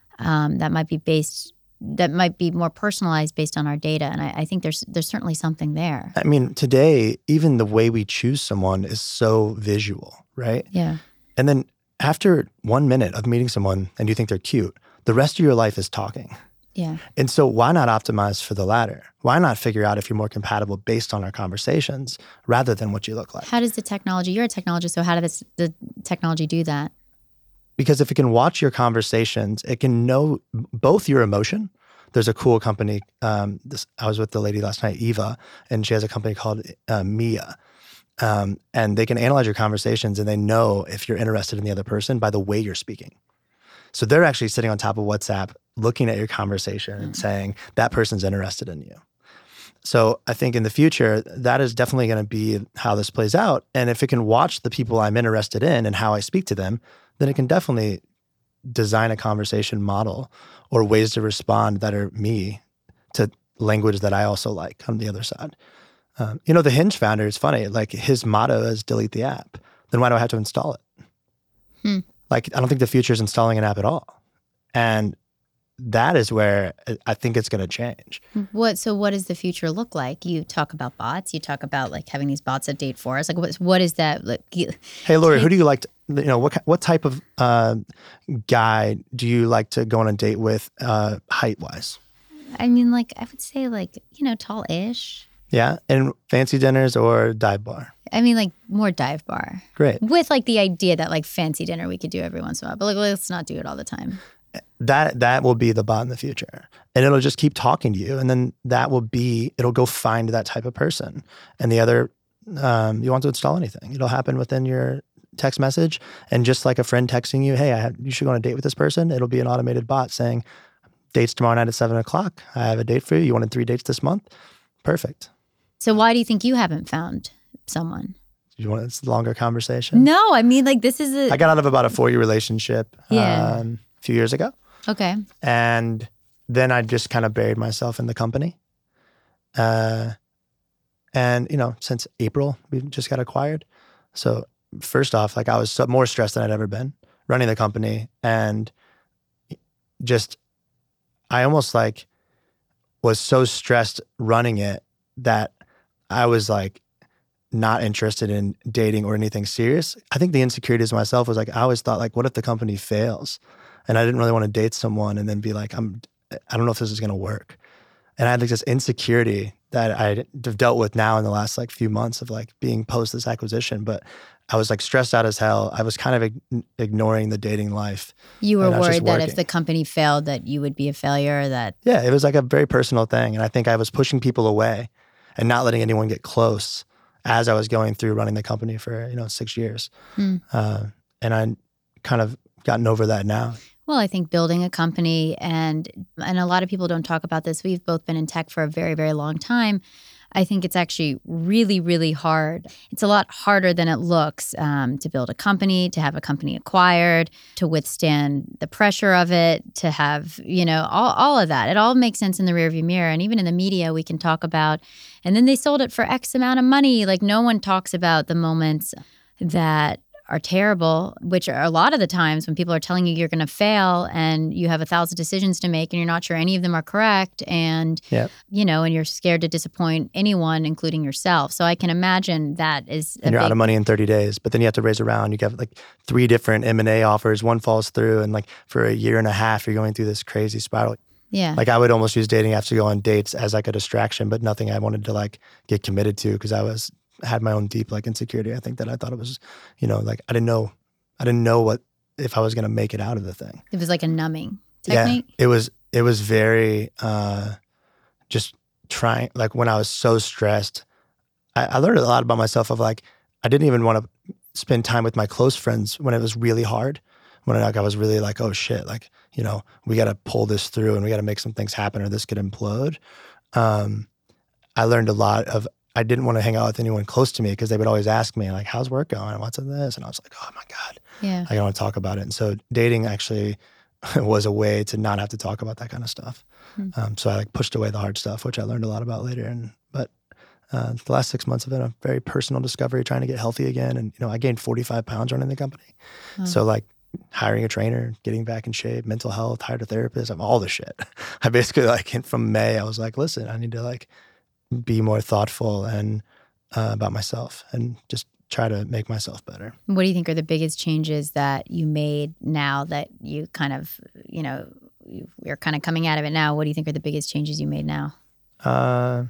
um, that might be based, that might be more personalized based on our data. And I, I think there's there's certainly something there. I mean, today, even the way we choose someone is so visual, right? Yeah. And then after one minute of meeting someone and you think they're cute, the rest of your life is talking. Yeah. And so why not optimize for the latter? Why not figure out if you're more compatible based on our conversations rather than what you look like? How does the technology, you're a technologist, so how does the technology do that? Because if it can watch your conversations, it can know both your emotion. There's a cool company. Um, this, I was with the lady last night, Eva, and she has a company called uh, Mia. Um, and they can analyze your conversations and they know if you're interested in the other person by the way you're speaking. So they're actually sitting on top of WhatsApp, looking at your conversation and saying that person's interested in you. So I think in the future, that is definitely going to be how this plays out. And if it can watch the people I'm interested in and how I speak to them, then it can definitely design a conversation model or ways to respond that are me to language that I also like on the other side. Um, you know, the Hinge founder, it's funny, like his motto is delete the app. Then why do I have to install it? Hmm. Like, I don't think the future is installing an app at all. And that is where I think it's going to change. What? So what does the future look like? You talk about bots. You talk about like having these bots that date for us. Like what, what is that? Like, you, hey, Lori, who do you like to, you know, what what type of uh, guy do you like to go on a date with uh, height-wise? I mean, like, I would say like, you know, tall-ish. Yeah, and fancy dinners or dive bar? I mean, like more dive bar. Great. With like the idea that like fancy dinner we could do every once in a while, but like let's not do it all the time. that that will be the bot in the future. And it'll just keep talking to you. And then that will be, it'll go find that type of person. And the other, um, you want to install anything. It'll happen within your text message. And just like a friend texting you, hey, I have, you should go on a date with this person. It'll be an automated bot saying, dates tomorrow night at seven o'clock. I have a date for you. You wanted three dates this month? Perfect. So why do you think you haven't found someone? You want a longer conversation? No, I mean, like, this is a... I got out of about a four-year relationship Yeah. um, a few years ago. Okay. And then I just kind of buried myself in the company. Uh, and, you know, since April, we just got acquired. So first off, like, I was so, more stressed than I'd ever been running the company. And just, I almost, like, was so stressed running it that I was, like, not interested in dating or anything serious. I think the insecurities of myself was like, I always thought, like, what if the company fails? And I didn't really want to date someone and then be like, I'm, I don't know if this is going to work. And I had like this insecurity that I've dealt with now in the last like few months of like being post this acquisition. But I was like stressed out as hell. I was kind of ig- ignoring the dating life. You were and I was just worried that if working. the company failed, that you would be a failure, or that... Yeah, it was like a very personal thing. And I think I was pushing people away and not letting anyone get close as I was going through running the company for, you know, six years. Hmm. Uh, and I kind of gotten over that now. Well, I think building a company, and and a lot of people don't talk about this. We've both been in tech for a very, very long time. I think it's actually really, really hard. It's a lot harder than it looks um, to build a company, to have a company acquired, to withstand the pressure of it, to have, you know, all, all of that. It all makes sense in the rearview mirror. And even in the media, we can talk about, and then they sold it for X amount of money. Like, no one talks about the moments that are terrible, which are a lot of the times when people are telling you you're going to fail and you have a thousand decisions to make and you're not sure any of them are correct. And, Yep. you know, and you're scared to disappoint anyone, including yourself. So I can imagine that is a And you're big, out of money in thirty days, but then you have to raise around. You get like three different M and A offers. One falls through, and like for a year and a half, you're going through this crazy spiral. yeah. Like I would almost use dating apps to go on dates as like a distraction, but nothing I wanted to like get committed to because I was had my own deep like insecurity. I think that I thought it was, you know, like I didn't know, I didn't know what if I was going to make it out of the thing. It was like a numbing technique. Yeah, it was. It was very uh, just trying. Like when I was so stressed, I, I learned a lot about myself. Of like, I didn't even want to spend time with my close friends when it was really hard. When like I was really like, oh shit, like you know, we got to pull this through and we got to make some things happen, or this could implode. Um, I learned a lot of. I didn't want to hang out with anyone close to me because they would always ask me like, how's work going? What's in this? And I was like, oh my God, Yeah. I don't want to talk about it. And so dating actually was a way to not have to talk about that kind of stuff. Hmm. Um, so I like pushed away the hard stuff, which I learned a lot about later. And, but uh, the last six months have been a very personal discovery, trying to get healthy again. And, you know, I gained forty-five pounds running the company. Wow. So like hiring a trainer, getting back in shape, mental health, hired a therapist, I'm all the shit. I basically like from May, I was like, listen, I need to like be more thoughtful and uh, about myself and just try to make myself better. What do you think are the biggest changes that you made now that you kind of, you know, you- you're kind of coming out of it now? What do you think are the biggest changes you made now? Uh,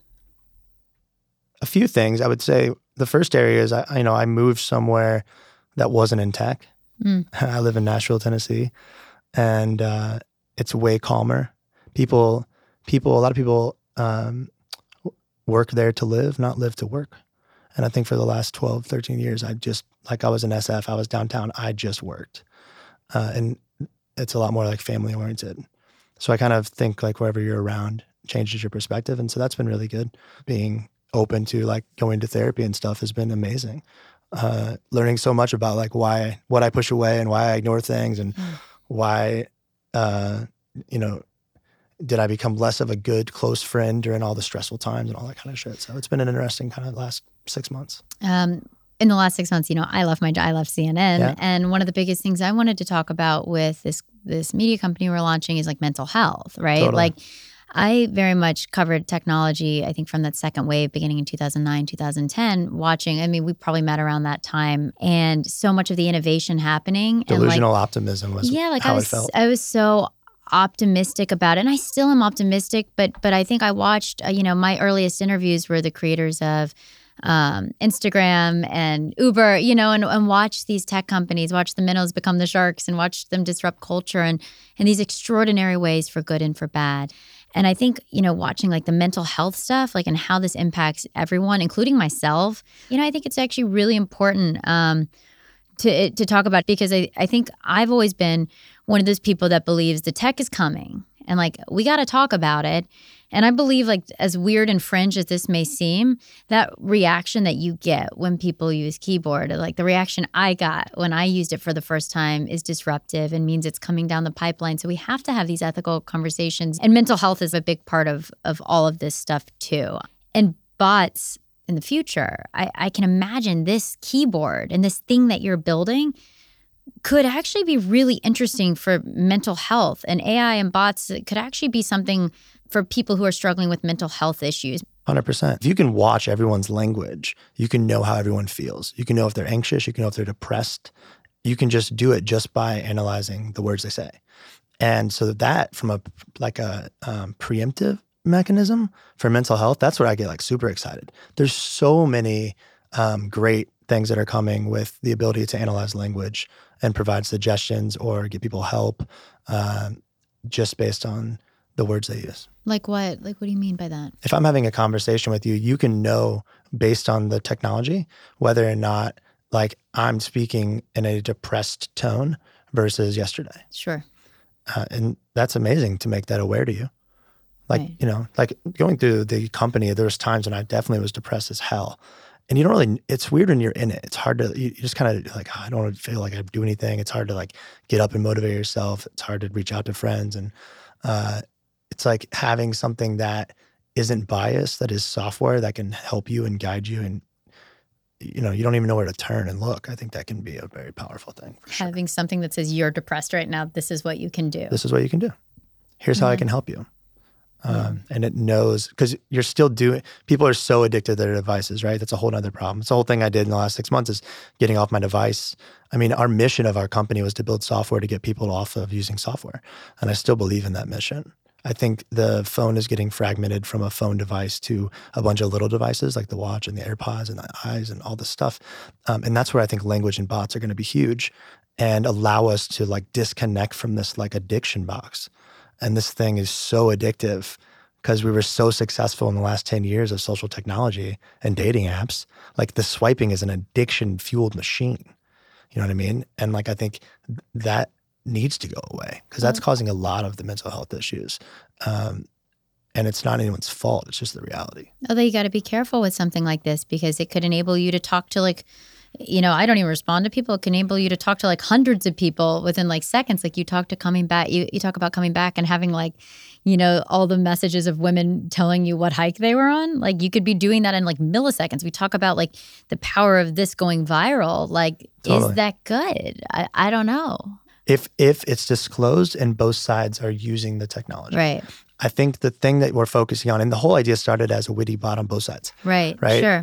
a few things. I would say the first area is, I, you know, I moved somewhere that wasn't in tech. Mm. I live in Nashville, Tennessee, and uh, it's way calmer. People, people, a lot of people um, work there to live, not live to work. And I think for the last twelve, thirteen years, I just, like I was in S F, I was downtown, I just worked. Uh, and it's a lot more like family oriented. So I kind of think like wherever you're around changes your perspective. And so that's been really good. Being open to like going to therapy and stuff has been amazing. Uh, learning so much about like why, what I push away and why I ignore things and Mm. why, uh, you know, did I become less of a good close friend during all the stressful times and all that kind of shit. So it's been an interesting kind of last six months. Um, in the last six months, you know, I left my I left C N N, Yeah. and one of the biggest things I wanted to talk about with this this media company we're launching is like mental health, right? Totally. Like, I very much covered technology, I think, from that second wave beginning in two thousand nine, two thousand ten, watching, I mean, we probably met around that time, and so much of the innovation happening. Delusional optimism was and like, yeah, like how I it was, felt. I was so optimistic about it, and I still am optimistic, but but I think I watched, uh, you know, my earliest interviews were the creators of um, Instagram and Uber, you know, and, and watch these tech companies, watch the minnows become the sharks and watch them disrupt culture and in these extraordinary ways for good and for bad. And I think, you know, watching like the mental health stuff, like and how this impacts everyone, including myself, you know, I think it's actually really important um, to to talk about because I, I think I've always been one of those people that believes the tech is coming and like we got to talk about it. And I believe like as weird and fringe as this may seem, that reaction that you get when people use keyboard, like the reaction I got when I used it for the first time is disruptive and means it's coming down the pipeline. So we have to have these ethical conversations. And mental health is a big part of, of all of this stuff too. And bots in the future, I, I can imagine this keyboard and this thing that you're building could actually be really interesting for mental health. And A I and bots could actually be something for people who are struggling with mental health issues. one hundred percent. If you can watch everyone's language, you can know how everyone feels. You can know if they're anxious. You can know if they're depressed. You can just do it just by analyzing the words they say. And so that from a like a um, preemptive mechanism for mental health, that's where I get like super excited. There's so many um, great things that are coming with the ability to analyze language and provide suggestions or get people help um, just based on the words they use. Like what? Like what do you mean by that? If I'm having a conversation with you, you can know based on the technology whether or not like I'm speaking in a depressed tone versus yesterday. Sure. Uh, and that's amazing to make that aware to you. Like, Right. you know, like going through the company, there was times when I definitely was depressed as hell. And you don't really, it's weird when you're in it. It's hard to, you, you just kind of like, oh, I don't feel like I do anything. It's hard to like get up and motivate yourself. It's hard to reach out to friends. And uh, it's like having something that isn't biased, that is software that can help you and guide you. And, you know, you don't even know where to turn and look. I think that can be a very powerful thing. For sure. Having something that says you're depressed right now, this is what you can do. This is what you can do. Here's how I can help you. Um, and it knows, because you're still doing, people are so addicted to their devices, right? That's a whole nother problem. It's the whole thing I did in the last six months is getting off my device. I mean, our mission of our company was to build software to get people off of using software. And I still believe in that mission. I think the phone is getting fragmented from a phone device to a bunch of little devices like the watch and the AirPods and the eyes and all this stuff. Um, and that's where I think language and bots are going to be huge and allow us to like disconnect from this like addiction box. And this thing is so addictive because we were so successful in the last ten years of social technology and dating apps. Like the swiping is an addiction-fueled machine. You know what I mean? And like I think that needs to go away because that's causing a lot of the mental health issues. Um, and it's not anyone's fault. It's just the reality. Although you got to be careful with something like this because it could enable you to talk to like, you know, I don't even respond to people. It can enable you to talk to like hundreds of people within like seconds. Like you talk to coming back, you, you talk about coming back and having like, you know, all the messages of women telling you what hike they were on. Like you could be doing that in like milliseconds. We talk about like the power of this going viral. Like, Totally. Is that good? I, I don't know. If if it's disclosed and both sides are using the technology. Right. I think the thing that we're focusing on, and the whole idea started as a witty bot on both sides. Right. Right? Sure.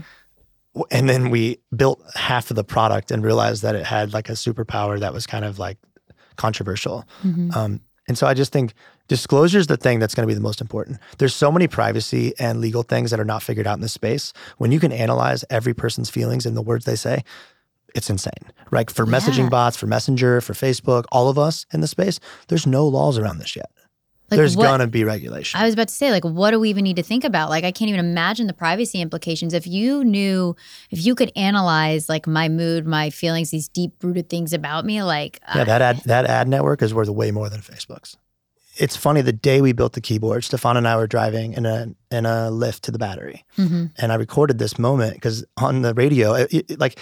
And then we built half of the product and realized that it had like a superpower that was kind of like controversial. Mm-hmm. Um, and so I just think disclosure is the thing that's going to be the most important. There's so many privacy and legal things that are not figured out in this space. When you can analyze every person's feelings and the words they say, it's insane. Right? For Yeah. messaging bots, for Messenger, for Facebook, all of us in the space, there's no laws around this yet. Like There's what- going to be regulation. I was about to say, like, what do we even need to think about? Like, I can't even imagine the privacy implications. If you knew, if you could analyze like my mood, my feelings, these deep rooted things about me, like, Yeah, I- that ad that ad network is worth way more than Facebook's. It's funny, the day we built the keyboard, Stefan and I were driving in a in a Lyft to the Battery. Mhm. And I recorded this moment because on the radio, it, it, like,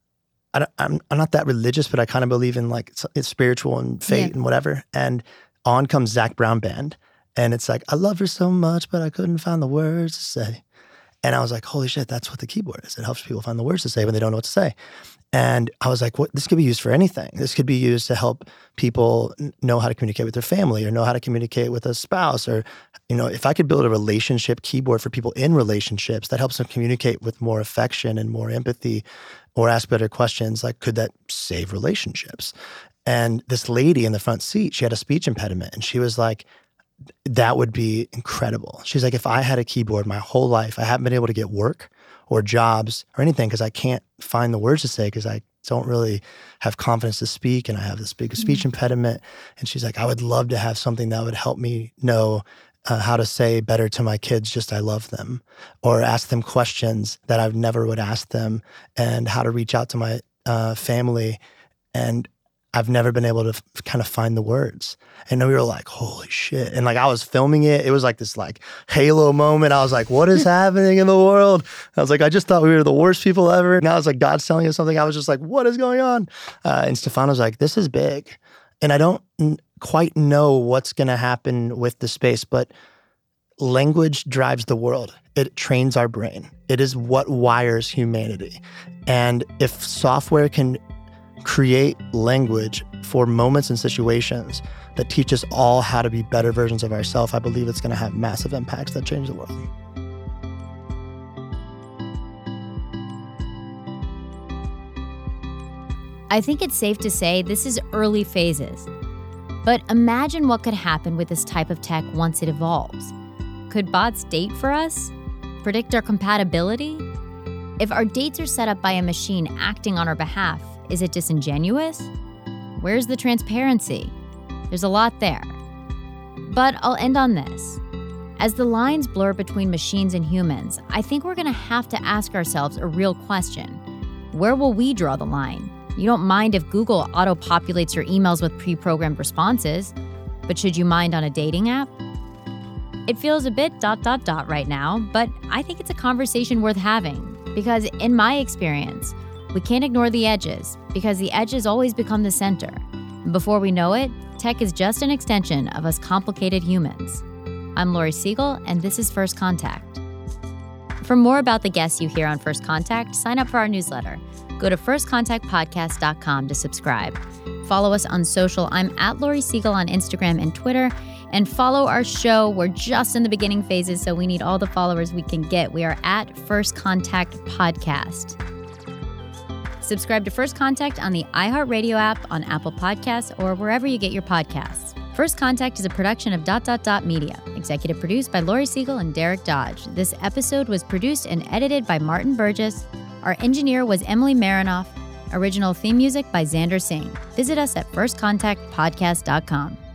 I don't, I'm, I'm not that religious, but I kind of believe in like it's, it's spiritual and fate Yeah. and whatever. And on comes Zach Brown Band. And it's like, I love her so much, but I couldn't find the words to say. And I was like, holy shit, that's what the keyboard is. It helps people find the words to say when they don't know what to say. And I was like, what? This could be used for anything. This could be used to help people n- know how to communicate with their family or know how to communicate with a spouse. Or, you know, if I could build a relationship keyboard for people in relationships that helps them communicate with more affection and more empathy or ask better questions, like, could that save relationships? And this lady in the front seat, she had a speech impediment. And she was like, that would be incredible. She's like, if I had a keyboard my whole life, I haven't been able to get work or jobs or anything because I can't find the words to say because I don't really have confidence to speak and I have this big speech mm-hmm. impediment. And she's like, I would love to have something that would help me know uh, how to say better to my kids, just I love them, or ask them questions that I never would ask them, and how to reach out to my uh, family. And I've never been able to f- kind of find the words. And we were like, holy shit. And like, I was filming it. It was like this like halo moment. I was like, what is happening in the world? I was like, I just thought we were the worst people ever. And I was like, God's telling us something. I was just like, what is going on? Uh, and Stefano's like, this is big. And I don't n- quite know what's going to happen with the space, but language drives the world. It trains our brain. It is what wires humanity. And if software can create language for moments and situations that teach us all how to be better versions of ourselves, I believe it's going to have massive impacts that change the world. I think it's safe to say this is early phases. But imagine what could happen with this type of tech once it evolves. Could bots date for us? Predict our compatibility? If our dates are set up by a machine acting on our behalf, is it disingenuous? Where's the transparency? There's a lot there. But I'll end on this. As the lines blur between machines and humans, I think we're going to have to ask ourselves a real question. Where will we draw the line? You don't mind if Google auto-populates your emails with pre-programmed responses, but should you mind on a dating app? It feels a bit dot dot dot right now, but I think it's a conversation worth having because in my experience, we can't ignore the edges because the edges always become the center. And before we know it, tech is just an extension of us complicated humans. I'm Laurie Siegel, and this is First Contact. For more about the guests you hear on First Contact, sign up for our newsletter. Go to first contact podcast dot com to subscribe. Follow us on social. I'm at Laurie Siegel on Instagram and Twitter. And follow our show. We're just in the beginning phases, so we need all the followers we can get. We are at First Contact Podcast. Subscribe to First Contact on the iHeartRadio app, on Apple Podcasts, or wherever you get your podcasts. First Contact is a production of Dot Dot Dot Media. Executive produced by Laurie Siegel and Derek Dodge. This episode was produced and edited by Martin Burgess. Our engineer was Emily Marinoff. Original theme music by Xander Singh. Visit us at first contact podcast dot com.